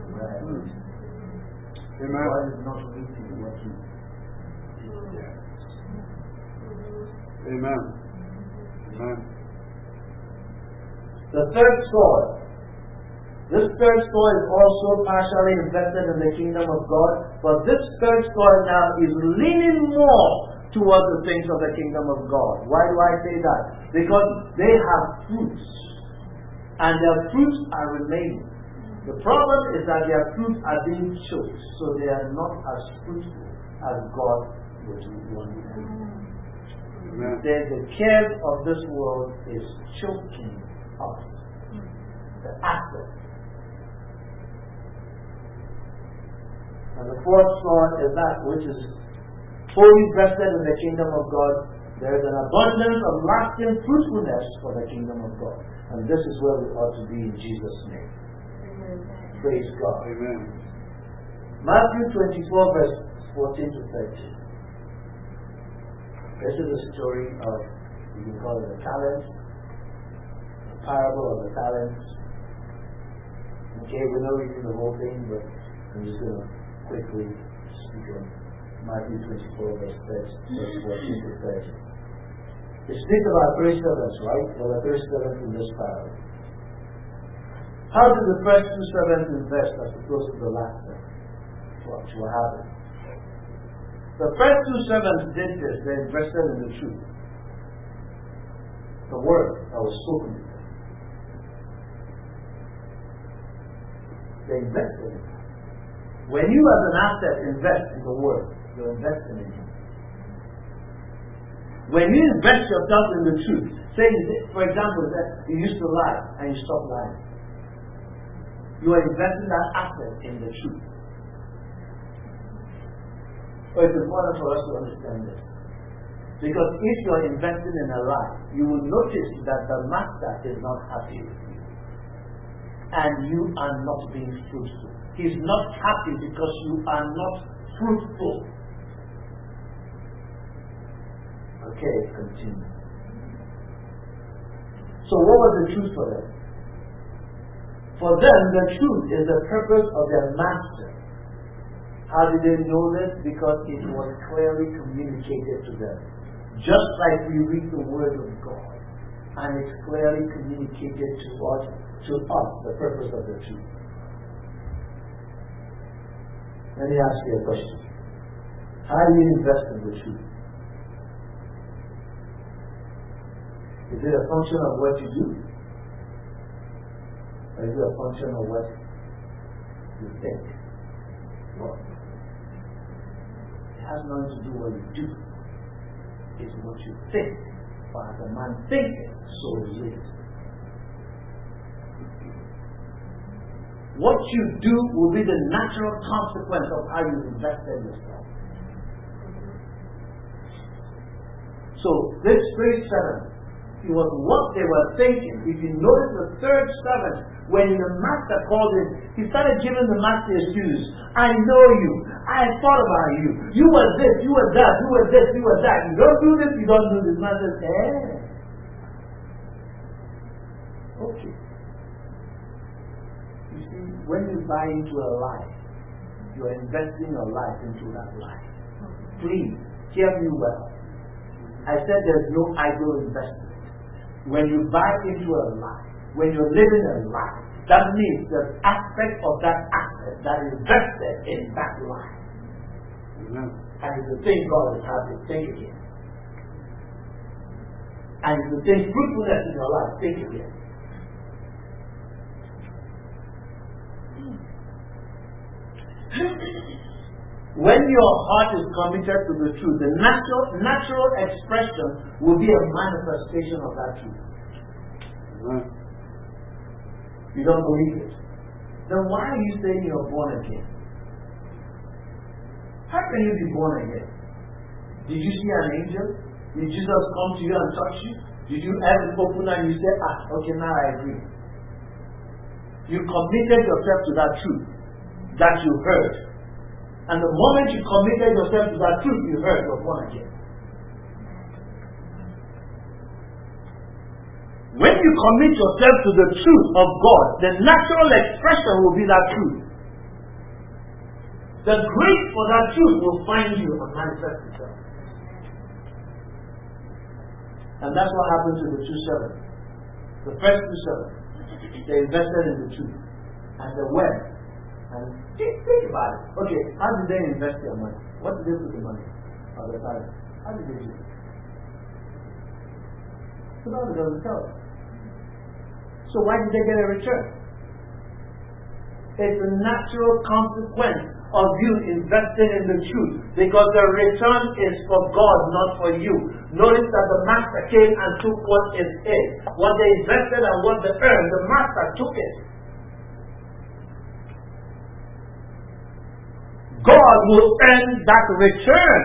Amen. God is not waiting what you desire. Amen. Amen. The third soil. This third soil is also partially invested in the kingdom of God, but this third soil now is leaning more towards the things of the kingdom of God. Why do I say that? Because they have fruits, and their fruits are remaining. The problem is that their fruits are being choked, so they are not as fruitful as God would want them. The cares of this world is choking us, the asset. And the fourth soil is that which is fully vested in the kingdom of God. There is an abundance of lasting fruitfulness for the kingdom of God. And this is where we ought to be in Jesus' name. Amen. Praise God. Amen. Matthew 24, verse 14 to 13. This is a story of, you can call it a talent, a parable of the talents. Okay, we're not reading the whole thing, but I'm just going to quickly speak on Matthew 24, verse 14 to 30. It speaks about three servants, right? There were three servants in this parable. How did the first two servants invest as opposed to the last servant? What happened? The first two servants did this. They invested in the truth, the word that was spoken to them. They invested in it. When you as an asset invest in the word, you're investing in it. When you invest yourself in the truth, say, for example, that you used to lie and you stop lying, you are investing that asset in the truth. But it's important for us to understand this. Because if you're investing in a lie, you will notice that the master is not happy with you. And you are not being fruitful. He's not happy because you are not fruitful. Okay, continue. So what was the truth for them? For them, the truth is the purpose of their master. How did they know this? Because it was clearly communicated to them. Just like we read the Word of God. and it's clearly communicated to us the purpose of the truth. Let me ask you a question. How do you invest in the truth? Is it a function of what you do? Or is it a function of what you think? Well, it has nothing to do with what you do. It's what you think. For as a man thinketh, so he is. What you do will be the natural consequence of how you invested yourself. So this grade 7, it was what they were thinking. If you notice the third servant, when the master called him, he started giving the master excuses. I know you. I thought about you. You were this, you were that, you were this, you were that. You don't do this, you don't do this. Man says, okay. You see, when you buy into a lie, you are investing your life into that lie. Please, hear me well. I said there's no idle investment. When you buy into a lie, when you're living a lie, that means the aspect of that asset that is vested in that lie. And if you think God is happy, think again. And if you think fruitfulness in your life, think again. When your heart is committed to the truth, the natural expression will be a manifestation of that truth. You don't believe it? Then why are you saying you're born again? How can you be born again? Did you see an angel? Did Jesus come to you and touch you? Did you ever open and you say, okay, now I agree? You committed yourself to that truth that you heard. And the moment you committed yourself to that truth you heard, you're born again. When you commit yourself to the truth of God, the natural expression will be that truth. The grace for that truth will find you and manifest itself. And that's what happened to the two servants. The first two servants, they invested in the truth. And they went. And think about it. Okay, how did they invest their money? What did they do with the money? Or the talent? How did they do it? The Bible doesn't tell us. So why did they get a return? It's a natural consequence of you investing in the truth, because the return is for God, not for you. Notice that the master came and took what is his. What they invested and what they earned, the master took it. God will earn that return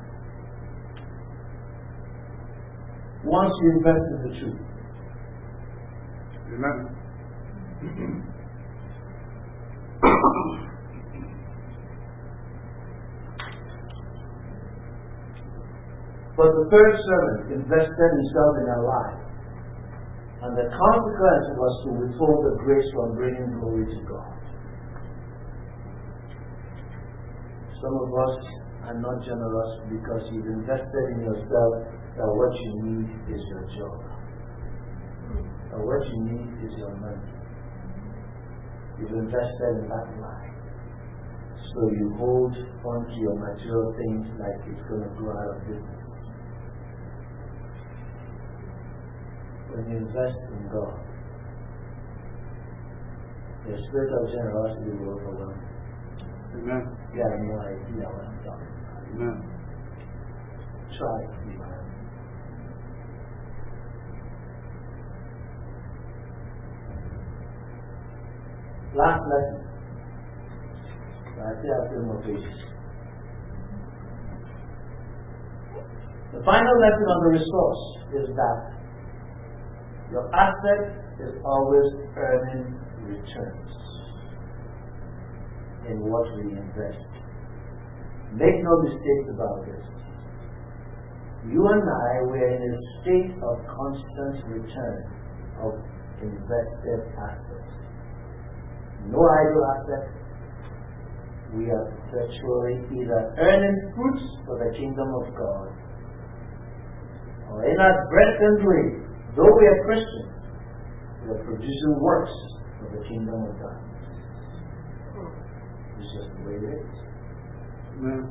once you invest in the truth. Amen. But the third servant invested himself in a lie, and the consequence was to withhold the grace from bringing glory to God. Some of us are not generous because you've invested in yourself that what you need is your job. Or what you need is your money. You've invested in that lie. So you hold on to your material things like it's going to go out of business. When you invest in God, the spirit of generosity will overwhelm you. Amen. You have no idea what I'm talking about. Amen. Try it, man. Last lesson. I still have 2 more pages. The final lesson on the resource is that your asset is always earning returns in what we invest. Make no mistakes about this. You and I were in a state of constant return of invested assets. No idle asset. We are virtually either earning fruits for the kingdom of God, or in our breadth and way, Though we are Christians, we are producing works for the kingdom of God. It's just the way it is. Amen.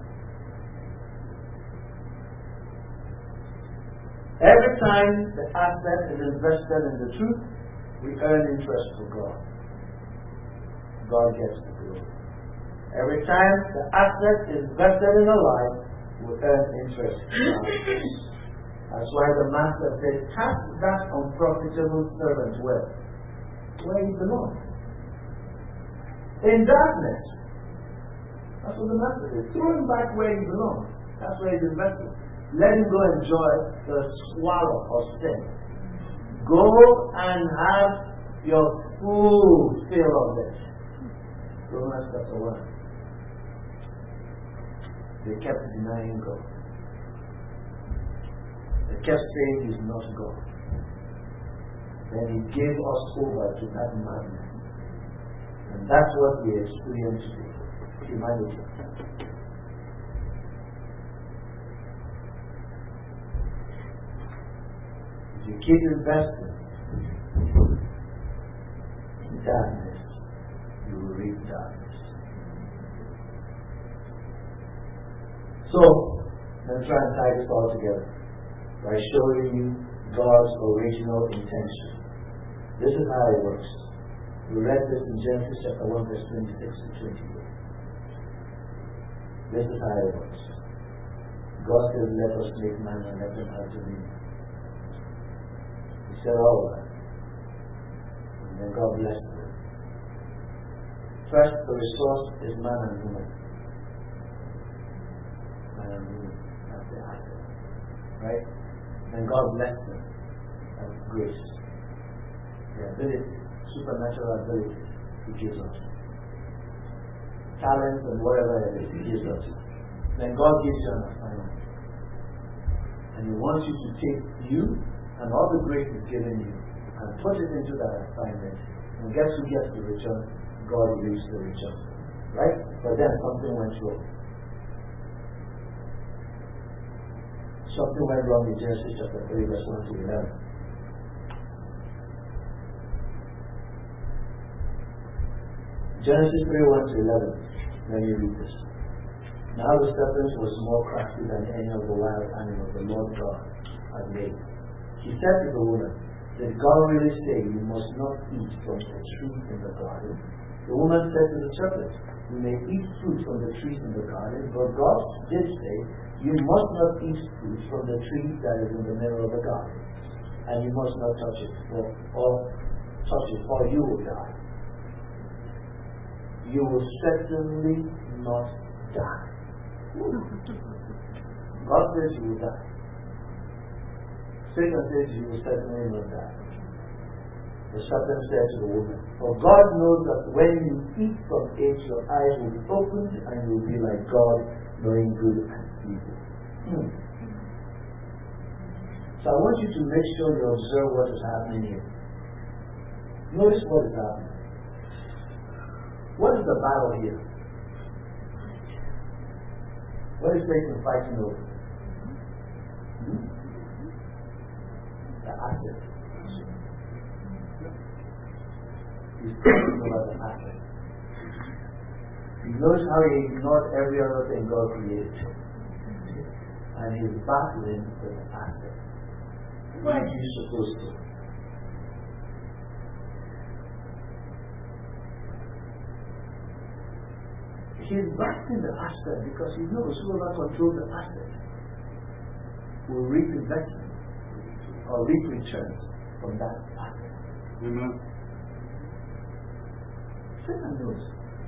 Every time the asset is invested in the truth, we earn interest for God. God gets the glory. Every time the asset is invested in a life, we earn interest for God. That's why the master said, cast that unprofitable servant where he belongs. In darkness. That's what the master said. Throw him back where he belongs. That's where he's invested. Let him go enjoy the swallow of sin. Go and have your full fill of it. Romans chapter 1. They kept denying God. They kept saying He's not God. Then He gave us over to that madness. And that's what we experience today. Humanity. If you keep investing in darkness, you will reap darkness. So, let's try and tie this all together by showing you God's original intention. This is how it works. We read this in Genesis chapter 1 verse 26 to 28. This is how it works. God says, let us make man and let them have dominion. He said all that. And then God blessed them. First, the resource is man and woman. Man and woman. That's the asset. Right? Then God blessed them. That's grace. The ability, supernatural ability He gives us. Talent and whatever it is He gives us. Then God gives you an assignment. And He wants you to take you and all the grace He's given you and put it into that assignment. And guess who gets the return? God reaps the return. Right? But then something went wrong. Something went wrong in Genesis chapter 3 verse 1 to 11. Genesis 3, 1 to 11. Let me read this. Now the serpent was more crafty than any of the wild animals the Lord God had made. He said to the woman, did God really say you must not eat from the tree in the garden? The woman said to the serpent, you may eat fruit from the trees in the garden, but God did say, you must not eat fruit from the tree that is in the middle of the garden, and you must not touch it, or you will die. You will certainly not die. God says you will die. Satan says you will certainly not die. The serpent said to the woman, for God knows that when you eat from it, your eyes will be opened and you will be like God, knowing good and evil. So I want you to make sure you observe what is happening here. Notice what is happening. What is the battle here? What is Satan fighting over? The asset. He's fighting over the asset. He knows how he ignored every other thing God created. And he's battling with the asset. Why are you supposed to? He's battling the asset because he knows whoever controls the asset will reap investment or reap returns from that asset. Amen. Satan knows.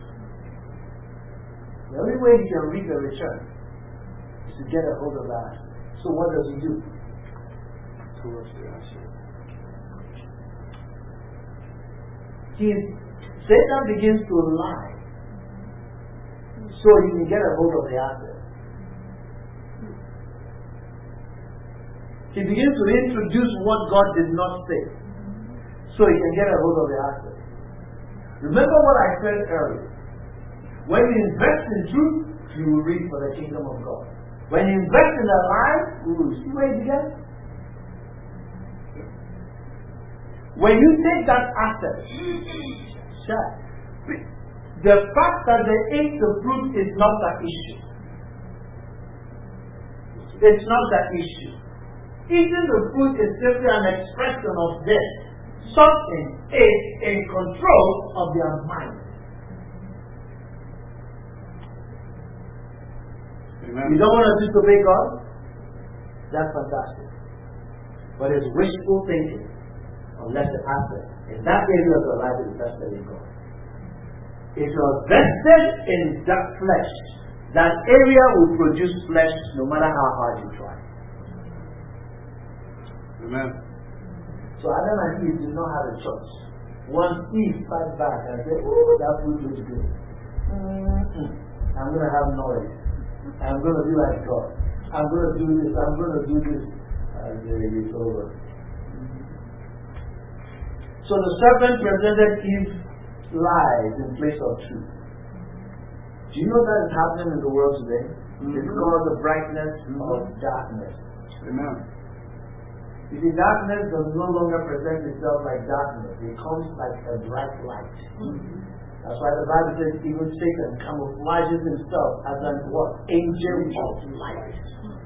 The only way he can reap a return is to get a hold of that. So what does he do? Towards the asset. Satan begins to lie so he can get a hold of the asset. He begins to introduce what God did not say so he can get a hold of the asset. Remember what I said earlier. When you invest in truth, you will reap for the kingdom of God. When you invest in a lie, you see where it begins? When you take that asset, the fact that they ate the fruit is not the issue. It's not the issue. Eating the fruit is simply an expression of this. Something is in control of their mind. Amen. You don't want to disobey God? That's fantastic. But it's wishful thinking unless the asset in that area of your life is vested in God. If you're vested in that flesh, that area will produce flesh no matter how hard you try. Amen. So Adam and Eve did not have a choice. Once Eve sat back and said, "Oh, that food looks good. I'm going to have knowledge. I'm going to be like God. I'm going to do this. I'm going to do this." And it's over. So the serpent presented Eve lies in place of truth. Do you know that is happening in the world today? It's called the brightness of darkness. Amen. You see, darkness does no longer present itself like darkness. It comes like a bright light. That's why the Bible says even Satan camouflages himself as an what? Angel of light.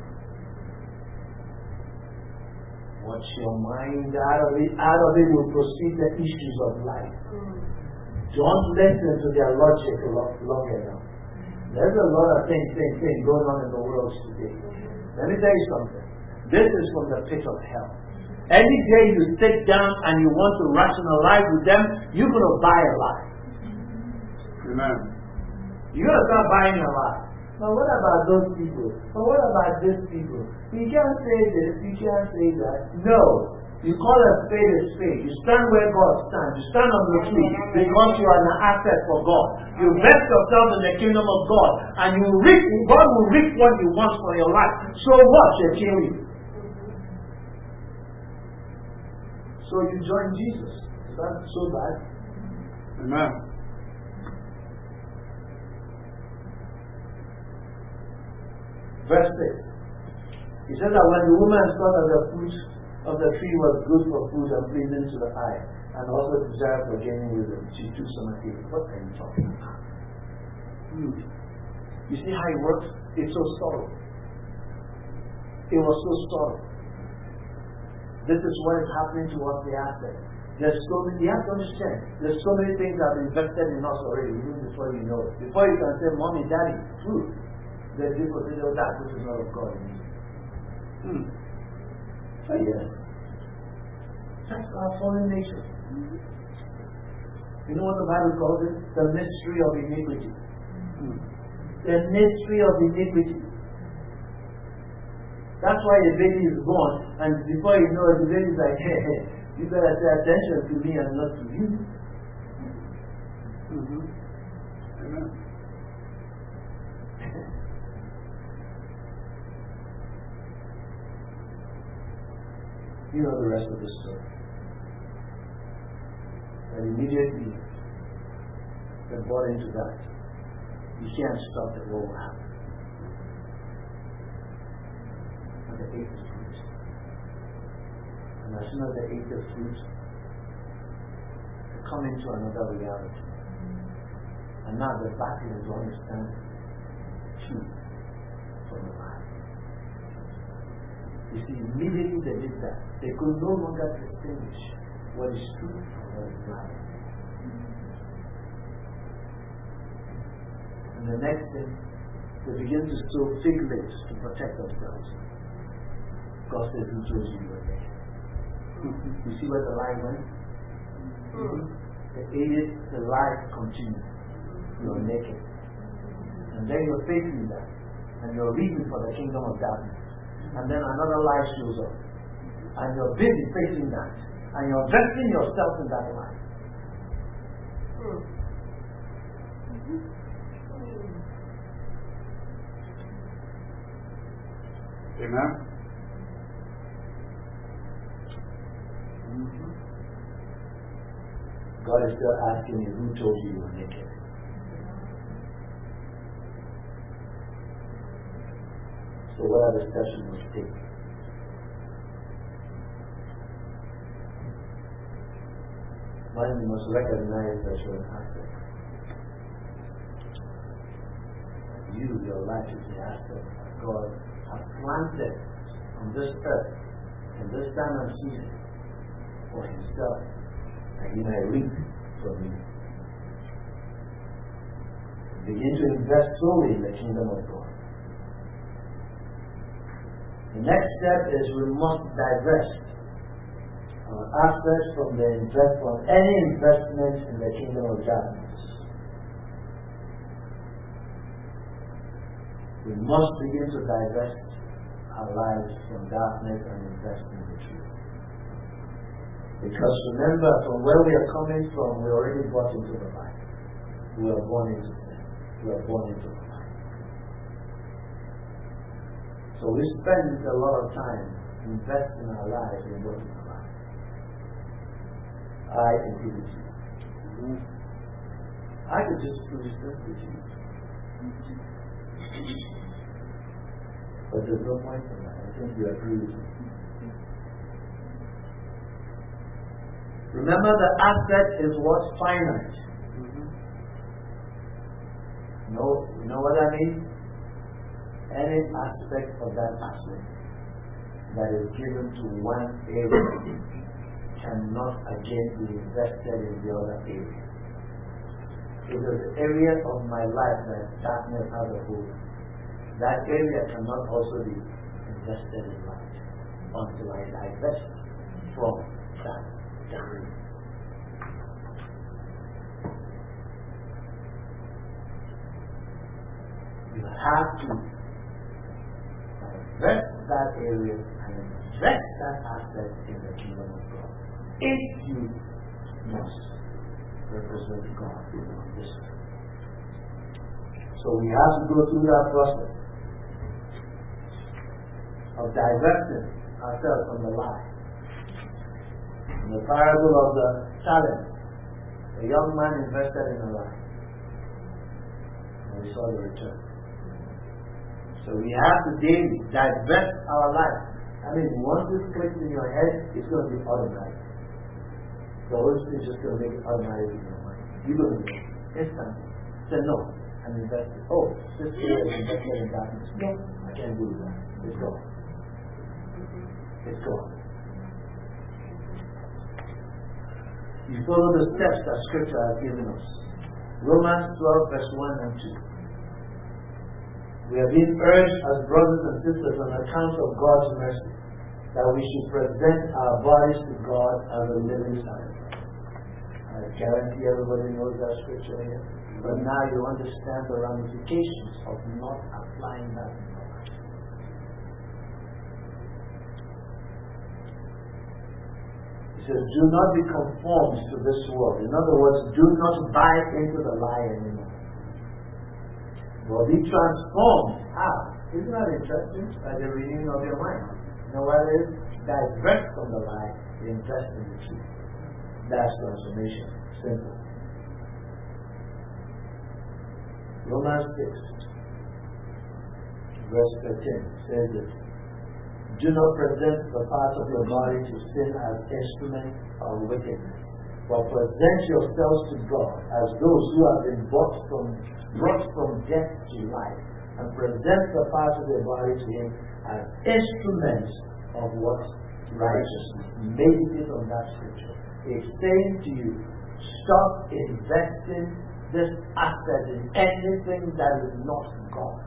Watch your mind. Out of it will proceed the issues of life. Don't listen to their logic long enough. There's a lot of things going on in the world today. Let me tell you something. This is from the pit of hell. Any day you sit down and you want to rationalize with them, you're going to buy a lie. Amen. You're going to start buying a lie. But what about those people? But what about these people? You can't say this, you can't say that. No. You call a spade a spade. You stand where God stands. You stand on the truth because you are an asset for God. You vest yourself in the kingdom of God and you reap, God will reap what He wants for your life. So what? They kill you. So you join Jesus. Is that so bad? Amen. Verse 6. He says that when the woman saw that the fruit of the tree was good for food and pleasing to the eye, and also desire for gaining wisdom, she took some and ate. What are you talking about? You see how it works? It's so subtle. It was so subtle. This is what is happening to us, the asset. There's so many, you have to understand, there's so many things that are invested in us already, even before you know it. Before you can say, Mommy, Daddy, food, there's this or that which is not of God in you. Oh yes. That's our fallen nature. You know what the Bible calls it? The mystery of iniquity. The mystery of iniquity. That's why a baby is born, and before you know it, the baby is like, hey, you better pay attention to me and not to you. Amen. You know the rest of the story. And immediately they're bought into that. You can't stop it, what will happen? And they ate the fruit. And as soon as they ate the fruit, they come into another reality. And now they're back in to understand truth from the lie. You see, immediately they did that. They could no longer distinguish what is true from what is lie. And the next thing, they begin to sew fig leaves to protect themselves. God says, who told you were naked? You see where the lie went? They ate it, the lie continued. You're naked. And then you're facing that. And you're reading for the kingdom of darkness. And then another lie shows up. And you're busy facing that. And you're vesting yourself in that lie. Amen. God is still asking you, who told you you were naked? So what are the steps you must take? One, you must recognize that you're an asset. Your life is the asset that God has planted on this earth in this time and season for Himself, that He may reap from you. Begin to invest solely in the kingdom of God. The next step is we must divest our assets from any investment in the kingdom of darkness. We must begin to divest our lives from darkness and invest in the truth. Because remember, from where we are coming from, we already bought into the light. We are born into sin. We are born into the light. So we spend a lot of time investing our lives in what is the light. I include you. I could just preach this with you. But there's no point in that. I think you agree with me. Remember, the asset is what's finite. You know what I mean? Any aspect of that asset that is given to one area cannot again be invested in the other area. If there's an area of my life that darkness has a hold, that area cannot also be invested in light until I divest from that darkness. You have to divest that area and invest that asset in the kingdom of God. If you must represent God on this earth. So we have to go through that process of divesting ourselves from the lie. In the parable of the talent, a young man invested in a lie, and we saw the return. So we have to daily divest our life. I mean, once this clicks in your head, it's going to be automatic. The Holy Spirit is just going to make it automatic in your mind. You're going to know instantly. Say no, I'm invested. Oh, this area is invested in darkness. No, I can't do that. It's gone. It's gone. You follow the steps that Scripture has given us. Romans 12, verse 1 and 2. We have been urged as brothers and sisters on account of God's mercy that we should present our bodies to God as a living sacrifice. I guarantee everybody knows that Scripture here. But now you understand the ramifications of not applying that in your life. He says, do not be conformed to this world. In other words, do not buy into the lie anymore. But be transformed. How? Isn't that interesting? By the renewing of your mind. You know what it is? Divert from the lie, invest in the truth. That's transformation. Simple. Romans 6, verse 13 says this. Do not present the parts of your body to sin as instruments of wickedness, but present yourselves to God as those who have been brought from death to life, and present the parts of your body to Him as instruments of what? Righteousness. Meditate on that Scripture. It's saying to you, stop investing this asset in anything that is not God.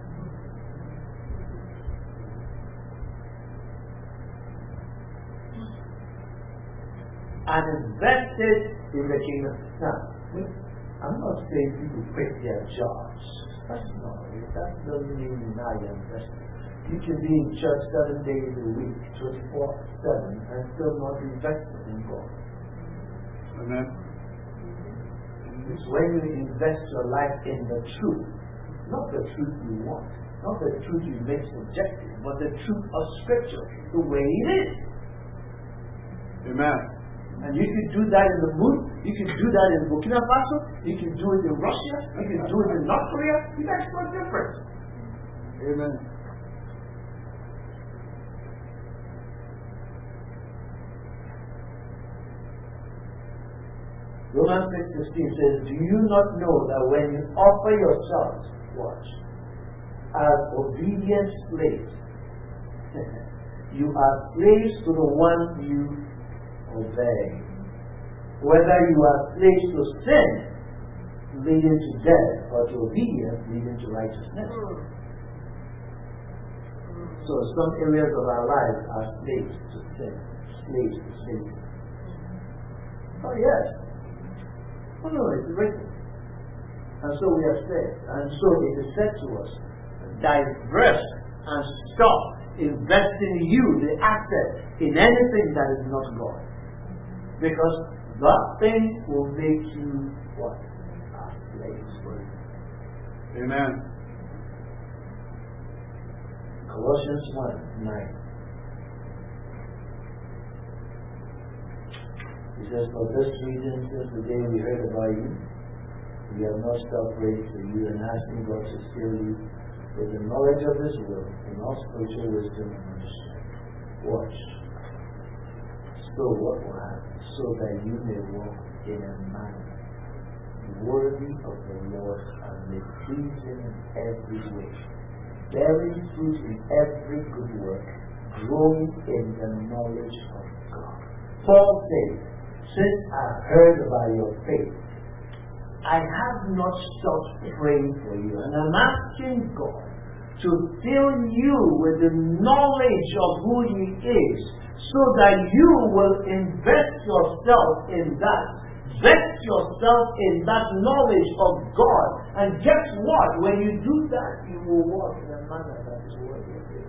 And invest it in the kingdom. Now, I'm not saying people quit their jobs. That's not it. That doesn't mean now you're investing. You can be in church 7 days a week, 24/7, and still not invested in God. Amen. It's when you invest your life in the truth, not the truth you want, not the truth you make subjective, but the truth of Scripture, the way it is. Amen. And you can do that in the moon, you can do that in Burkina Faso, you can do it in Russia, you can do it in North Korea. It makes no difference. Amen. Romans 6:16 says, do you not know that when you offer yourselves, watch, as obedient slaves, you are slaves to the one you obey. Whether you are slaves to sin, leading to death, or to obedience, leading to righteousness. So some areas of our lives are slaves to sin, slaves to sin. Oh yes. Oh no, it's written. And so we are said. And so it is said to us, diverse and stop investing you, the asset, in anything that is not God. Because that thing will make you what? A slave for it. Amen. Colossians 1:9. He says, for this reason, since the day we heard about you, we have not stopped praying for you and asking God to fill you with the knowledge of His will in all spiritual wisdom and understanding. Watch. So what will happen? So that you may walk in a manner worthy of the Lord and may please Him in every way, bearing fruit in every good work, growing in the knowledge of God. Paul says, since I heard about your faith, I have not stopped praying for you, and I'm asking God to fill you with the knowledge of who He is, so that you will invest yourself in that. Vest yourself in that knowledge of God. And guess what? When you do that, you will walk in a manner that is worthy of it.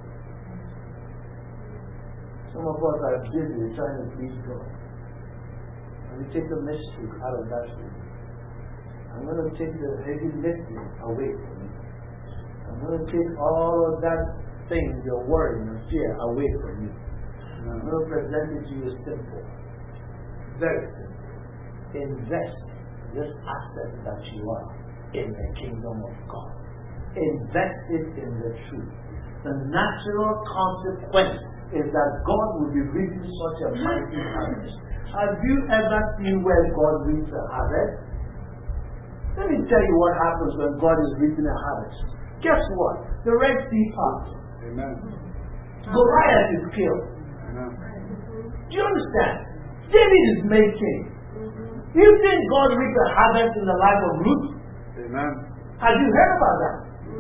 Some of us are busy trying to please God. And we take the mystery out of that thing. I'm going to take the heavy lifting away from you. I'm going to take all of that thing, your worry and fear, away from you. I'm going to present it to you simple. Very simple. Invest this asset that you are in the kingdom of God. Invest it in the truth. The natural consequence is that God will be reaping such a mighty harvest. Have you ever seen where God reaps a harvest? Let me tell you what happens when God is reaping a harvest. Guess what? The Red Sea parts. Amen. Goliath is killed. Amen. Do you understand? David is made king. You think God reaped a harvest in the life of Ruth? Amen. Have you heard about that?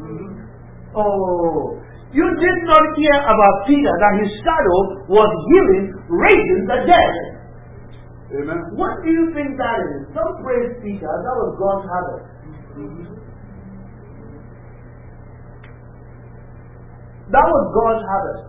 Oh, you did not hear about Peter, that his shadow was healing, raising the dead. Amen. What do you think that is? Don't praise Peter. That was God's harvest. That was God's harvest.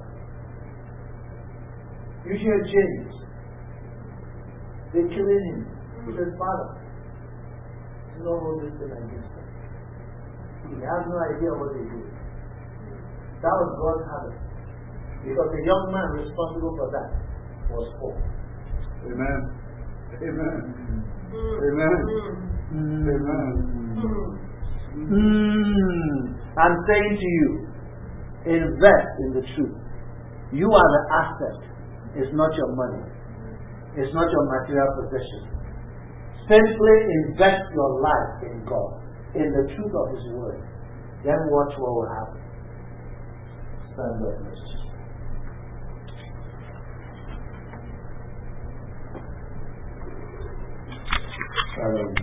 You hear James. They're killing him. He says, Father, do not hold this thing against them. He has no idea what they do. That was God's harvest. Because the young man responsible for that was Paul. Amen. Amen. Amen. Amen. I'm saying to you, invest in the truth. You are the asset. It's not your money. It's not your material possession. Simply invest your life in God, in the truth of His Word. Then watch what will happen. Stand up, please.